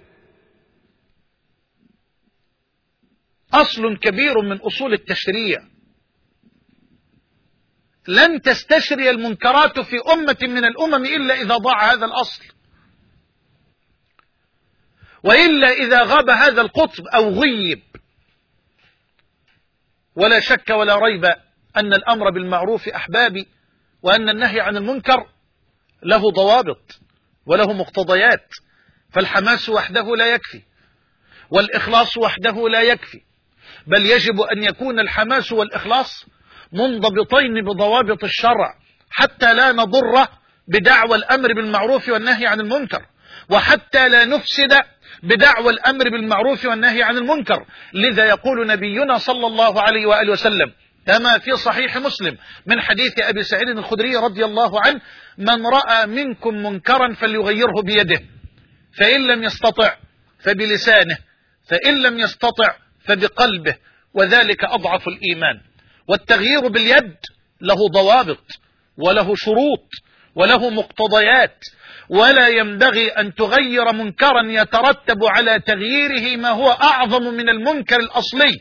أصل كبير من أصول التشريع. لن تستشري المنكرات في أمة من الأمم إلا إذا ضاع هذا الأصل، وإلا إذا غاب هذا القطب أو غيب. ولا شك ولا ريب أن الأمر بالمعروف أحبابي وأن النهي عن المنكر له ضوابط وله مقتضيات. فالحماس وحده لا يكفي، والإخلاص وحده لا يكفي، بل يجب أن يكون الحماس والإخلاص منضبطين بضوابط الشرع، حتى لا نضر بدعوى الأمر بالمعروف والنهي عن المنكر، وحتى لا نفسد بدعوى الأمر بالمعروف والنهي عن المنكر. لذا يقول نبينا صلى الله عليه وآله وسلم كما في صحيح مسلم من حديث أبي سعيد الخدري رضي الله عنه: من رأى منكم منكرا فليغيره بيده، فإن لم يستطع فبلسانه، فإن لم يستطع فبقلبه، وذلك أضعف الإيمان. والتغيير باليد له ضوابط وله شروط وله مقتضيات، ولا ينبغي أن تغير منكرا يترتب على تغييره ما هو أعظم من المنكر الأصلي.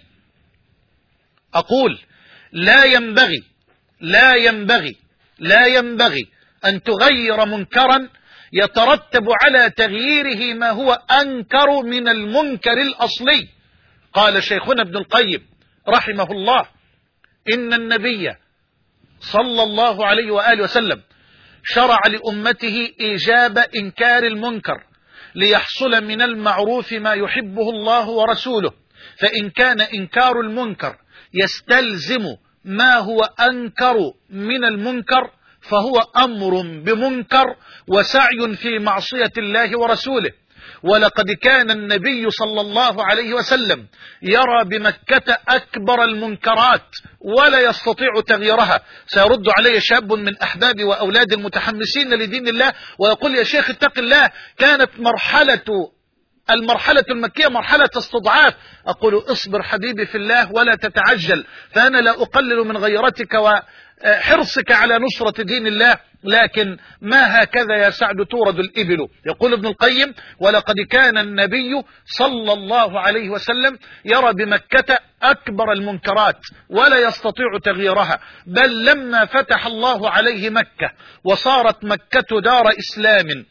أقول لا ينبغي لا ينبغي لا ينبغي أن تغير منكرا يترتب على تغييره ما هو أنكر من المنكر الأصلي. قال شيخنا ابن القيم رحمه الله: إن النبي صلى الله عليه وآله وسلم شرع لأمته إيجاب إنكار المنكر ليحصل من المعروف ما يحبه الله ورسوله، فإن كان إنكار المنكر يستلزم ما هو أنكر من المنكر فهو أمر بمنكر وسعي في معصية الله ورسوله. ولقد كان النبي صلى الله عليه وسلم يرى بمكة أكبر المنكرات ولا يستطيع تغييرها. سيرد علي شاب من أحبابي وأولاد المتحمسين لدين الله ويقول: يا شيخ اتق الله، كانت مرحلة المرحلة المكية مرحلة استضعاف. أقول: اصبر حبيبي في الله ولا تتعجل، فأنا لا أقلل من غيرتك وحرصك على نصرة دين الله، لكن ما هكذا يا سعد تورد الإبل. يقول ابن القيم: ولقد كان النبي صلى الله عليه وسلم يرى بمكة أكبر المنكرات ولا يستطيع تغييرها، بل لما فتح الله عليه مكة وصارت مكة دار إسلام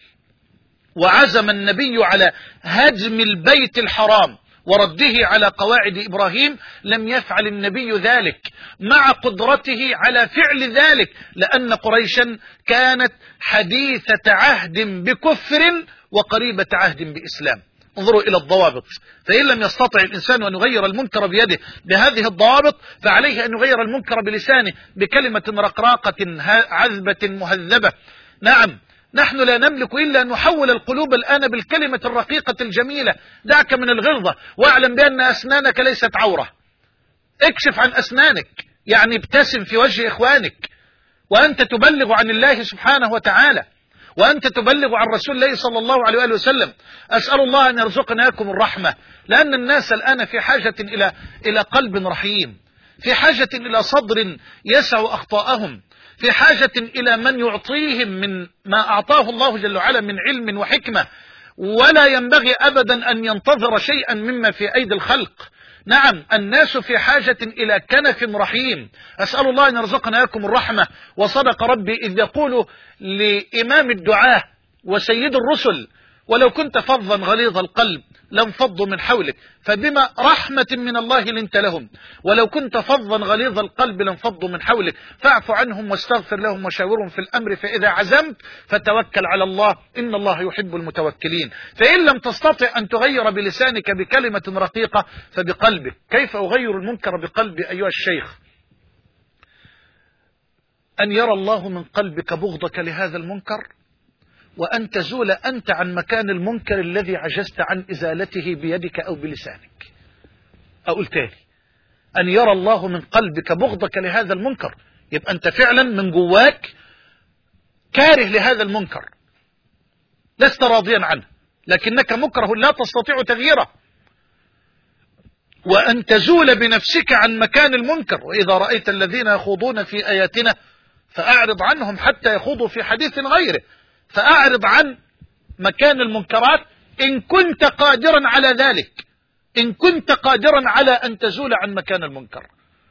وعزم النبي على هدم البيت الحرام ورده على قواعد إبراهيم، لم يفعل النبي ذلك مع قدرته على فعل ذلك، لأن قريشا كانت حديثة عهد بكفر وقريبة عهد بإسلام. انظروا إلى الضوابط. فإن لم يستطع الإنسان أن يغير المنكر بيده بهذه الضوابط، فعليه أن يغير المنكر بلسانه بكلمة رقراقة عذبة مهذبة. نعم، نحن لا نملك إلا أن نحول القلوب الآن بالكلمة الرقيقة الجميلة. دعك من الغلظة، واعلم بأن أسنانك ليست عورة. اكشف عن أسنانك، يعني ابتسم في وجه إخوانك، وأنت تبلغ عن الله سبحانه وتعالى، وأنت تبلغ عن رسول الله صلى الله عليه وآله وسلم. أسأل الله أن يرزقنا لكم الرحمة، لأن الناس الآن في حاجة إلى إلى قلب رحيم، في حاجة إلى صدر يسع أخطاءهم، في حاجة إلى من يعطيهم من ما أعطاه الله جل وعلا من علم وحكمة، ولا ينبغي أبدا أن ينتظر شيئا مما في أيدي الخلق. نعم، الناس في حاجة إلى كنف رحيم. أسأل الله أن يرزقنا لكم الرحمة. وصدق ربي إذ يقول لإمام الدعاة وسيد الرسل: ولو كنت فظا غليظ القلب لانفضوا من حولك فبما رحمة من الله لنت لهم، ولو كنت فظا غليظ القلب لانفضوا من حولك فاعف عنهم واستغفر لهم وشاورهم في الأمر فإذا عزمت فتوكل على الله إن الله يحب المتوكلين. فإن لم تستطع أن تغير بلسانك بكلمة رقيقة فبقلبك. كيف أغير المنكر بقلبي أيها الشيخ؟ أن يرى الله من قلبك بغضك لهذا المنكر، وأن تزول أنت عن مكان المنكر الذي عجزت عن إزالته بيدك أو بلسانك. أقول تاني: أن يرى الله من قلبك بغضك لهذا المنكر، يبقى أنت فعلا من جواك كاره لهذا المنكر، لست راضيا عنه، لكنك مكره لا تستطيع تغييره. وأن تزول بنفسك عن مكان المنكر. وإذا رأيت الذين يخوضون في آياتنا فأعرض عنهم حتى يخوضوا في حديث غيره. فأعرض عن مكان المنكرات إن كنت قادرا على ذلك، إن كنت قادرا على أن تزول عن مكان المنكر.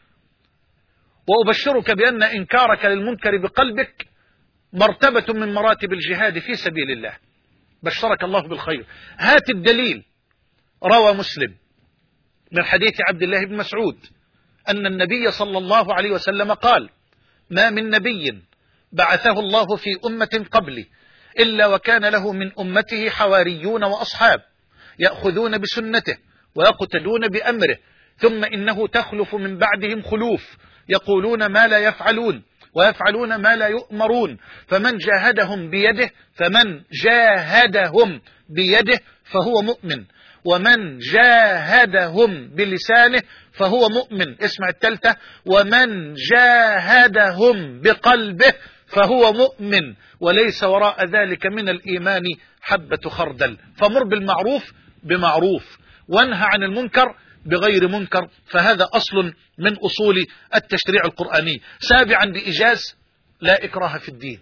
وأبشرك بأن إنكارك للمنكر بقلبك مرتبة من مراتب الجهاد في سبيل الله. بشرك الله بالخير. هات الدليل. روى مسلم من حديث عبد الله بن مسعود أن النبي صلى الله عليه وسلم قال: ما من نبي بعثه الله في أمة قبلي إلا وكان له من أمته حواريون وأصحاب يأخذون بسنته ويقتدون بأمره، ثم إنه تخلف من بعدهم خلوف يقولون ما لا يفعلون ويفعلون ما لا يؤمرون، فمن جاهدهم بيده فمن جاهدهم بيده فهو مؤمن، ومن جاهدهم بلسانه فهو مؤمن. اسمع الثالثة: ومن جاهدهم بقلبه فهو مؤمن، وليس وراء ذلك من الإيمان حبة خردل. فمر بالمعروف بمعروف وانهى عن المنكر بغير منكر، فهذا أصل من أصول التشريع القرآني. سابعا بإيجاز: لا إكراه في الدين.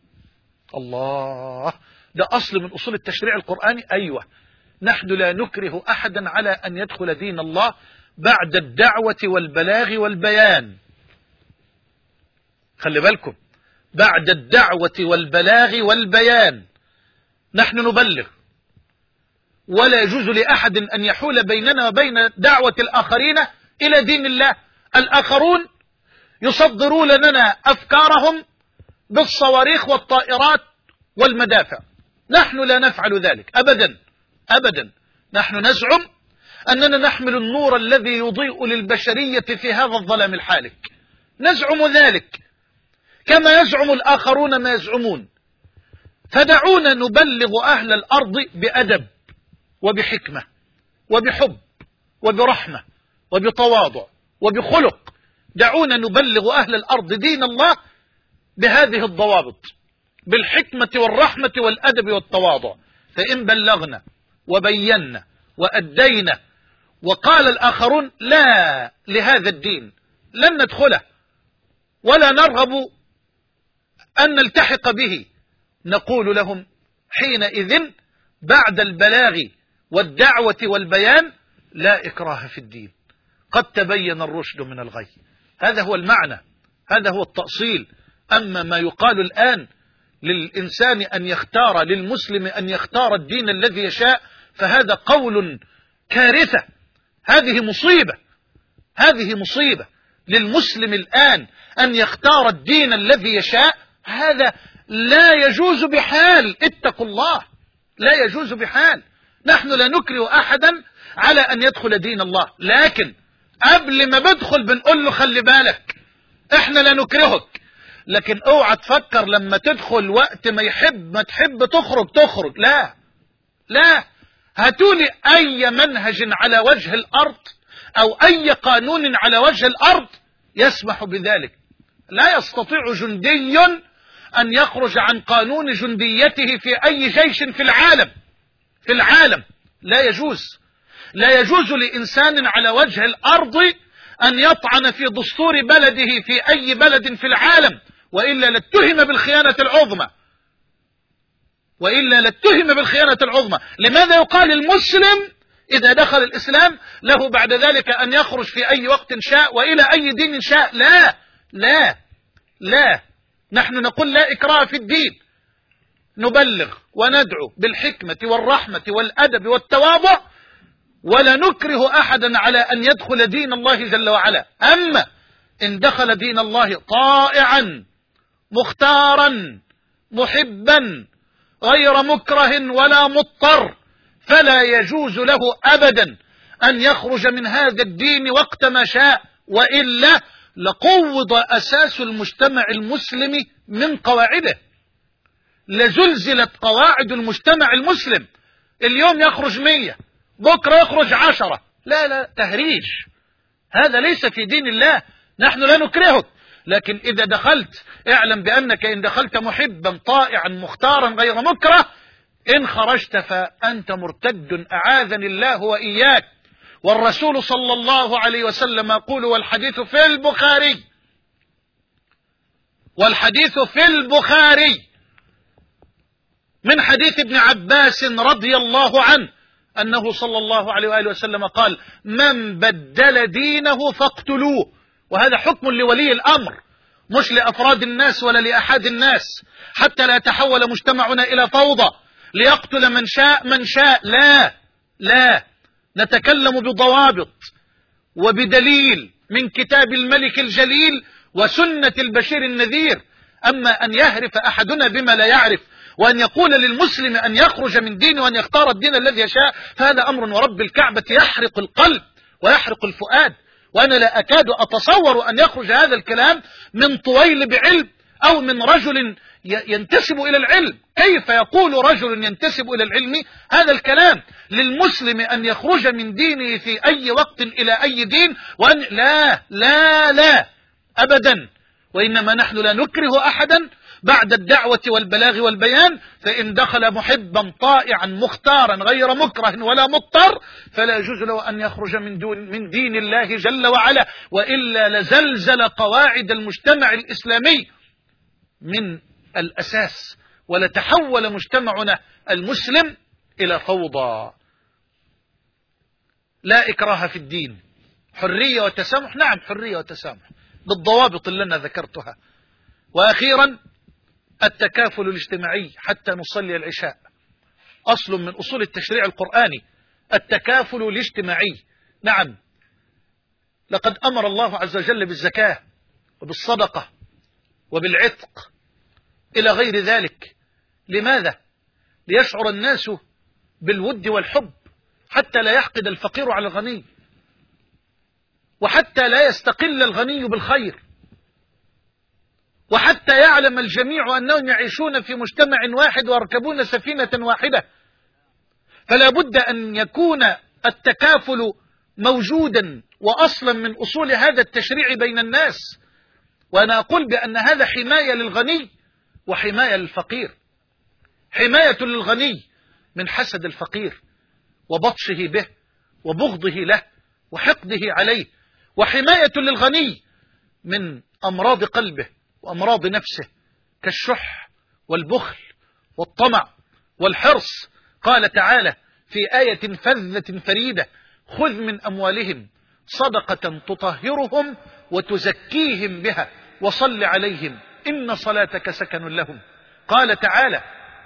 الله، ده أصل من أصول التشريع القرآني. أيوة، نحن لا نكره أحدا على أن يدخل دين الله بعد الدعوة والبلاغ والبيان. خلي بالكم، بعد الدعوة والبلاغ والبيان نحن نبلغ، ولا يجوز لأحد أن يحول بيننا وبين دعوة الآخرين إلى دين الله. الآخرون يصدرون لنا أفكارهم بالصواريخ والطائرات والمدافع، نحن لا نفعل ذلك أبدا أبدا. نحن نزعم أننا نحمل النور الذي يضيء للبشرية في هذا الظلام الحالك، نزعم ذلك كما يزعم الآخرون ما يزعمون. فدعونا نبلغ أهل الأرض بأدب وبحكمة وبحب وبرحمة وبتواضع وبخلق. دعونا نبلغ أهل الأرض دين الله بهذه الضوابط، بالحكمة والرحمة والأدب والتواضع. فإن بلغنا وبينا وأدينا وقال الآخرون لا لهذا الدين لن ندخله ولا نرغب أن نلتحق به، نقول لهم حينئذ بعد البلاغ والدعوة والبيان: لا إكراه في الدين، قد تبين الرشد من الغي. هذا هو المعنى، هذا هو التأصيل. أما ما يقال الآن للإنسان أن يختار، للمسلم أن يختار الدين الذي يشاء، فهذا قول كارثة، هذه مصيبة، هذه مصيبة. للمسلم الآن أن يختار الدين الذي يشاء، هذا لا يجوز بحال. اتقوا الله، لا يجوز بحال. نحن لا نكره أحدا على أن يدخل دين الله، لكن قبل ما بدخل بنقول له خلي بالك، احنا لا نكرهك، لكن اوعى تفكر لما تدخل وقت ما يحب ما تحب تخرج تخرج. لا لا، هاتولي أي منهج على وجه الأرض أو أي قانون على وجه الأرض يسمح بذلك. لا يستطيع جندي أن يخرج عن قانون جنديته في أي جيش في العالم في العالم لا يجوز. لا يجوز لإنسان على وجه الأرض أن يطعن في دستور بلده في أي بلد في العالم، وإلا لاتهم بالخيانة العظمى، وإلا لاتهم بالخيانة العظمى. لماذا يقال المسلم إذا دخل الإسلام له بعد ذلك أن يخرج في أي وقت شاء وإلى أي دين شاء؟ لا لا لا، نحن نقول لا إكراه في الدين، نبلغ وندعو بالحكمة والرحمة والأدب والتواضع، ولا نكره أحدا على أن يدخل دين الله جل وعلا. أما إن دخل دين الله طائعا مختارا محبا غير مكره ولا مضطر، فلا يجوز له أبدا أن يخرج من هذا الدين وقت ما شاء، وإلا لقوض أساس المجتمع المسلم من قواعده، لزلزلت قواعد المجتمع المسلم. اليوم يخرج مية، بكرة يخرج عشرة. لا لا، تهريج، هذا ليس في دين الله. نحن لا نكرهك، لكن إذا دخلت اعلم بأنك إن دخلت محبا طائعا مختارا غير مكره، إن خرجت فأنت مرتد، أعاذني الله وإياك. والرسول صلى الله عليه وسلم يقول والحديث في البخاري والحديث في البخاري من حديث ابن عباس رضي الله عنه أنه صلى الله عليه وآله وسلم قال من بدل دينه فاقتلوه. وهذا حكم لولي الأمر مش لأفراد الناس ولا لأحد الناس، حتى لا يتحول مجتمعنا إلى فوضى ليقتل من شاء من شاء. لا لا، نتكلم بضوابط وبدليل من كتاب الملك الجليل وسنة البشير النذير. أما أن يهرف أحدنا بما لا يعرف وأن يقول للمسلم أن يخرج من دينه وأن يختار الدين الذي يشاء، فهذا أمر ورب الكعبة يحرق القلب ويحرق الفؤاد. وأنا لا أكاد أتصور أن يخرج هذا الكلام من طويل بعلم أو من رجل ينتسب إلى العلم. كيف يقول رجل ينتسب إلى العلم هذا الكلام للمسلم أن يخرج من دينه في أي وقت إلى أي دين؟ وأن لا لا لا أبدا. وإنما نحن لا نكره أحدا بعد الدعوة والبلاغ والبيان، فإن دخل محبا طائعا مختارا غير مكره ولا مضطر فلا يجوز له أن يخرج من, دون من دين الله جل وعلا، وإلا لزلزل قواعد المجتمع الإسلامي من الأساس ولتحول مجتمعنا المسلم إلى فوضى. لا إكراه في الدين، حرية وتسامح. نعم حرية وتسامح بالضوابط اللي أنا ذكرتها. وأخيرا التكافل الاجتماعي حتى نصلي العشاء، أصل من أصول التشريع القرآني التكافل الاجتماعي. نعم، لقد أمر الله عز وجل بالزكاة وبالصدقة وبالعتق إلى غير ذلك. لماذا؟ ليشعر الناس بالود والحب، حتى لا يحقد الفقير على الغني، وحتى لا يستقل الغني بالخير، وحتى يعلم الجميع أنهم يعيشون في مجتمع واحد ويركبون سفينة واحدة. فلا بد أن يكون التكافل موجودا وأصلا من أصول هذا التشريع بين الناس. وأنا أقول بأن هذا حماية للغني وحماية للفقير. حماية للغني من حسد الفقير وبطشه به وبغضه له وحقده عليه، وحماية للغني من أمراض قلبه وأمراض نفسه كالشح والبخل والطمع والحرص. قال تعالى في آية فذة فريدة خذ من أموالهم صدقة تطهرهم وتزكيهم بها وصل عليهم إن صلاتك سكن لهم. قال تعالى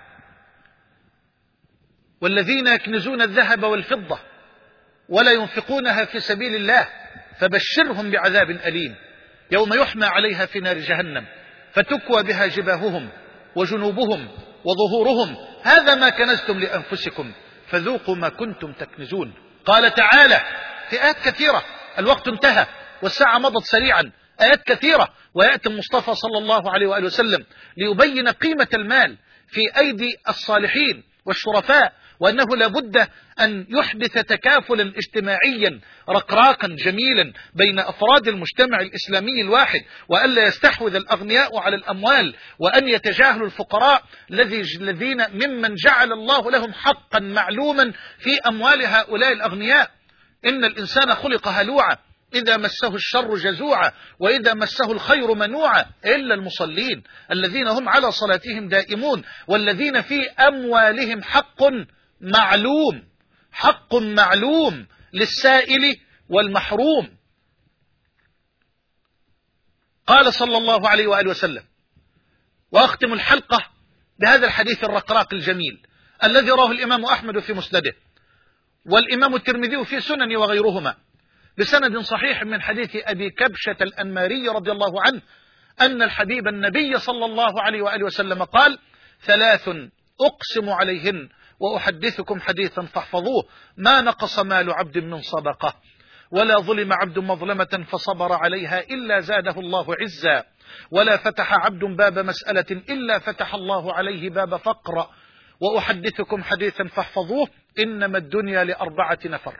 والذين يكنزون الذهب والفضة ولا ينفقونها في سبيل الله فبشرهم بعذاب أليم يوم يحمى عليها في نار جهنم فتكوى بها جباههم وجنوبهم وظهورهم هذا ما كنزتم لأنفسكم فذوقوا ما كنتم تكنزون. قال تعالى في آيات كثيرة، الوقت انتهى والساعة مضت سريعا، آيات كثيرة، ويأتي المصطفى صلى الله عليه وآله وسلم ليبين قيمة المال في أيدي الصالحين والشرفاء، وأنه لابد أن يحدث تكافلا اجتماعيا رقراقا جميلا بين أفراد المجتمع الإسلامي الواحد، وألا يستحوذ الأغنياء على الأموال، وأن يتجاهلوا الفقراء الذين ممن جعل الله لهم حقا معلوما في أموال هؤلاء الأغنياء. إن الإنسان خلق هلوعا إذا مسه الشر جزوعا وإذا مسه الخير منوعا إلا المصلين الذين هم على صلاتهم دائمون والذين في أموالهم حق معلوم، حق معلوم للسائل والمحروم. قال صلى الله عليه وآله وسلم، وأختم الحلقة بهذا الحديث الرقراق الجميل الذي رواه الإمام أحمد في مسنده والإمام الترمذي في سنن وغيرهما بسند صحيح من حديث أبي كبشة الأنماري رضي الله عنه أن الحبيب النبي صلى الله عليه وآله وسلم قال ثلاث أقسم عليهن وأحدثكم حديثا فاحفظوه ما نقص مال عبد من صدقة ولا ظلم عبد مظلمة فصبر عليها إلا زاده الله عزا ولا فتح عبد باب مسألة إلا فتح الله عليه باب فقر وأحدثكم حديثا فاحفظوه إنما الدنيا لأربعة نفر: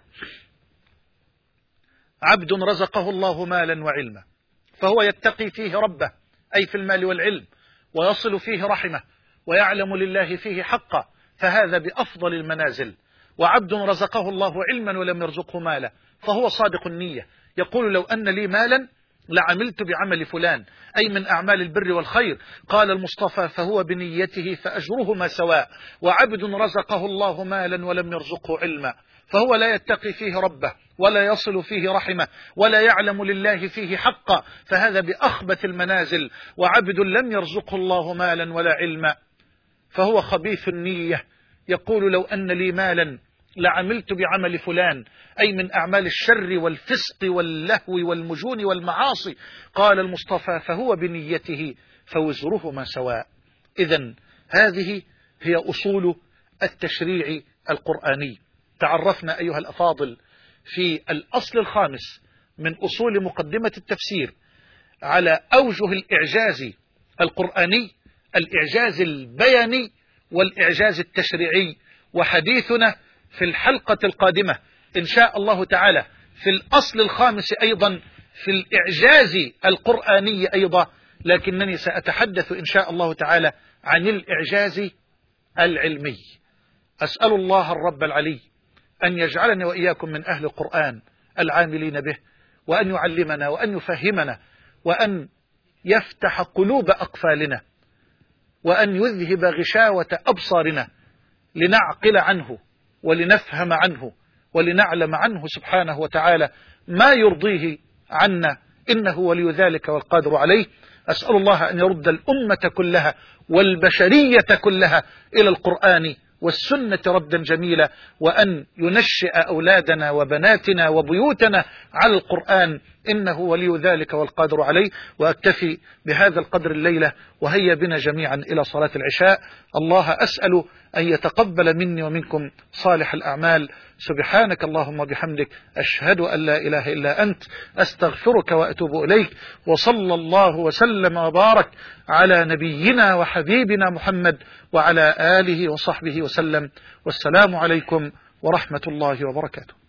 عبد رزقه الله مالا وعلما فهو يتقي فيه ربه أي في المال والعلم ويصل فيه رحمه ويعلم لله فيه حقا فهذا بأفضل المنازل، وعبد رزقه الله علما ولم يرزقه مالا فهو صادق النية، يقول لو أن لي مالا لعملت بعمل فلان، أي من أعمال البر والخير. قال المصطفى فهو بنيته فأجرهما سواء. وعبد رزقه الله مالا ولم يرزقه علما فهو لا يتقي فيه ربه ولا يصل فيه رحمه ولا يعلم لله فيه حقا، فهذا بأخبث المنازل. وعبد لم يرزقه الله مالا ولا علما فهو خبيث النية، يقول لو أن لي مالا لعملت بعمل فلان، أي من أعمال الشر والفسق واللهو والمجون والمعاصي. قال المصطفى فهو بنيته فوزرهما سواء. إذن هذه هي أصول التشريع القرآني. تعرفنا أيها الأفاضل في الأصل الخامس من أصول مقدمة التفسير على أوجه الإعجاز القرآني، الإعجاز البياني والإعجاز التشريعي. وحديثنا في الحلقة القادمة إن شاء الله تعالى في الأصل الخامس أيضا في الإعجاز القرآني أيضا، لكنني سأتحدث إن شاء الله تعالى عن الإعجاز العلمي. أسأل الله الرب العلي أن يجعلني وإياكم من أهل القرآن العاملين به، وأن يعلمنا وأن يفهمنا وأن يفتح قلوب أقفالنا وأن يذهب غشاوة أبصارنا لنعقل عنه ولنفهم عنه ولنعلم عنه سبحانه وتعالى ما يرضيه عنا، إنه ولي ذلك والقادر عليه. أسأل الله أن يرد الأمة كلها والبشرية كلها إلى القرآن والسنة ردا جميلا، وأن ينشئ أولادنا وبناتنا وبيوتنا على القرآن، إنه ولي ذلك والقادر عليه. وأكتفي بهذا القدر الليلة، وهيا بنا جميعا إلى صلاة العشاء. الله أسأل أن يتقبل مني ومنكم صالح الأعمال. سبحانك اللهم وبحمدك، أشهد أن لا إله إلا أنت، أستغفرك وأتوب إليك. وصلى الله وسلم وبارك على نبينا وحبيبنا محمد وعلى آله وصحبه وسلم. والسلام عليكم ورحمة الله وبركاته.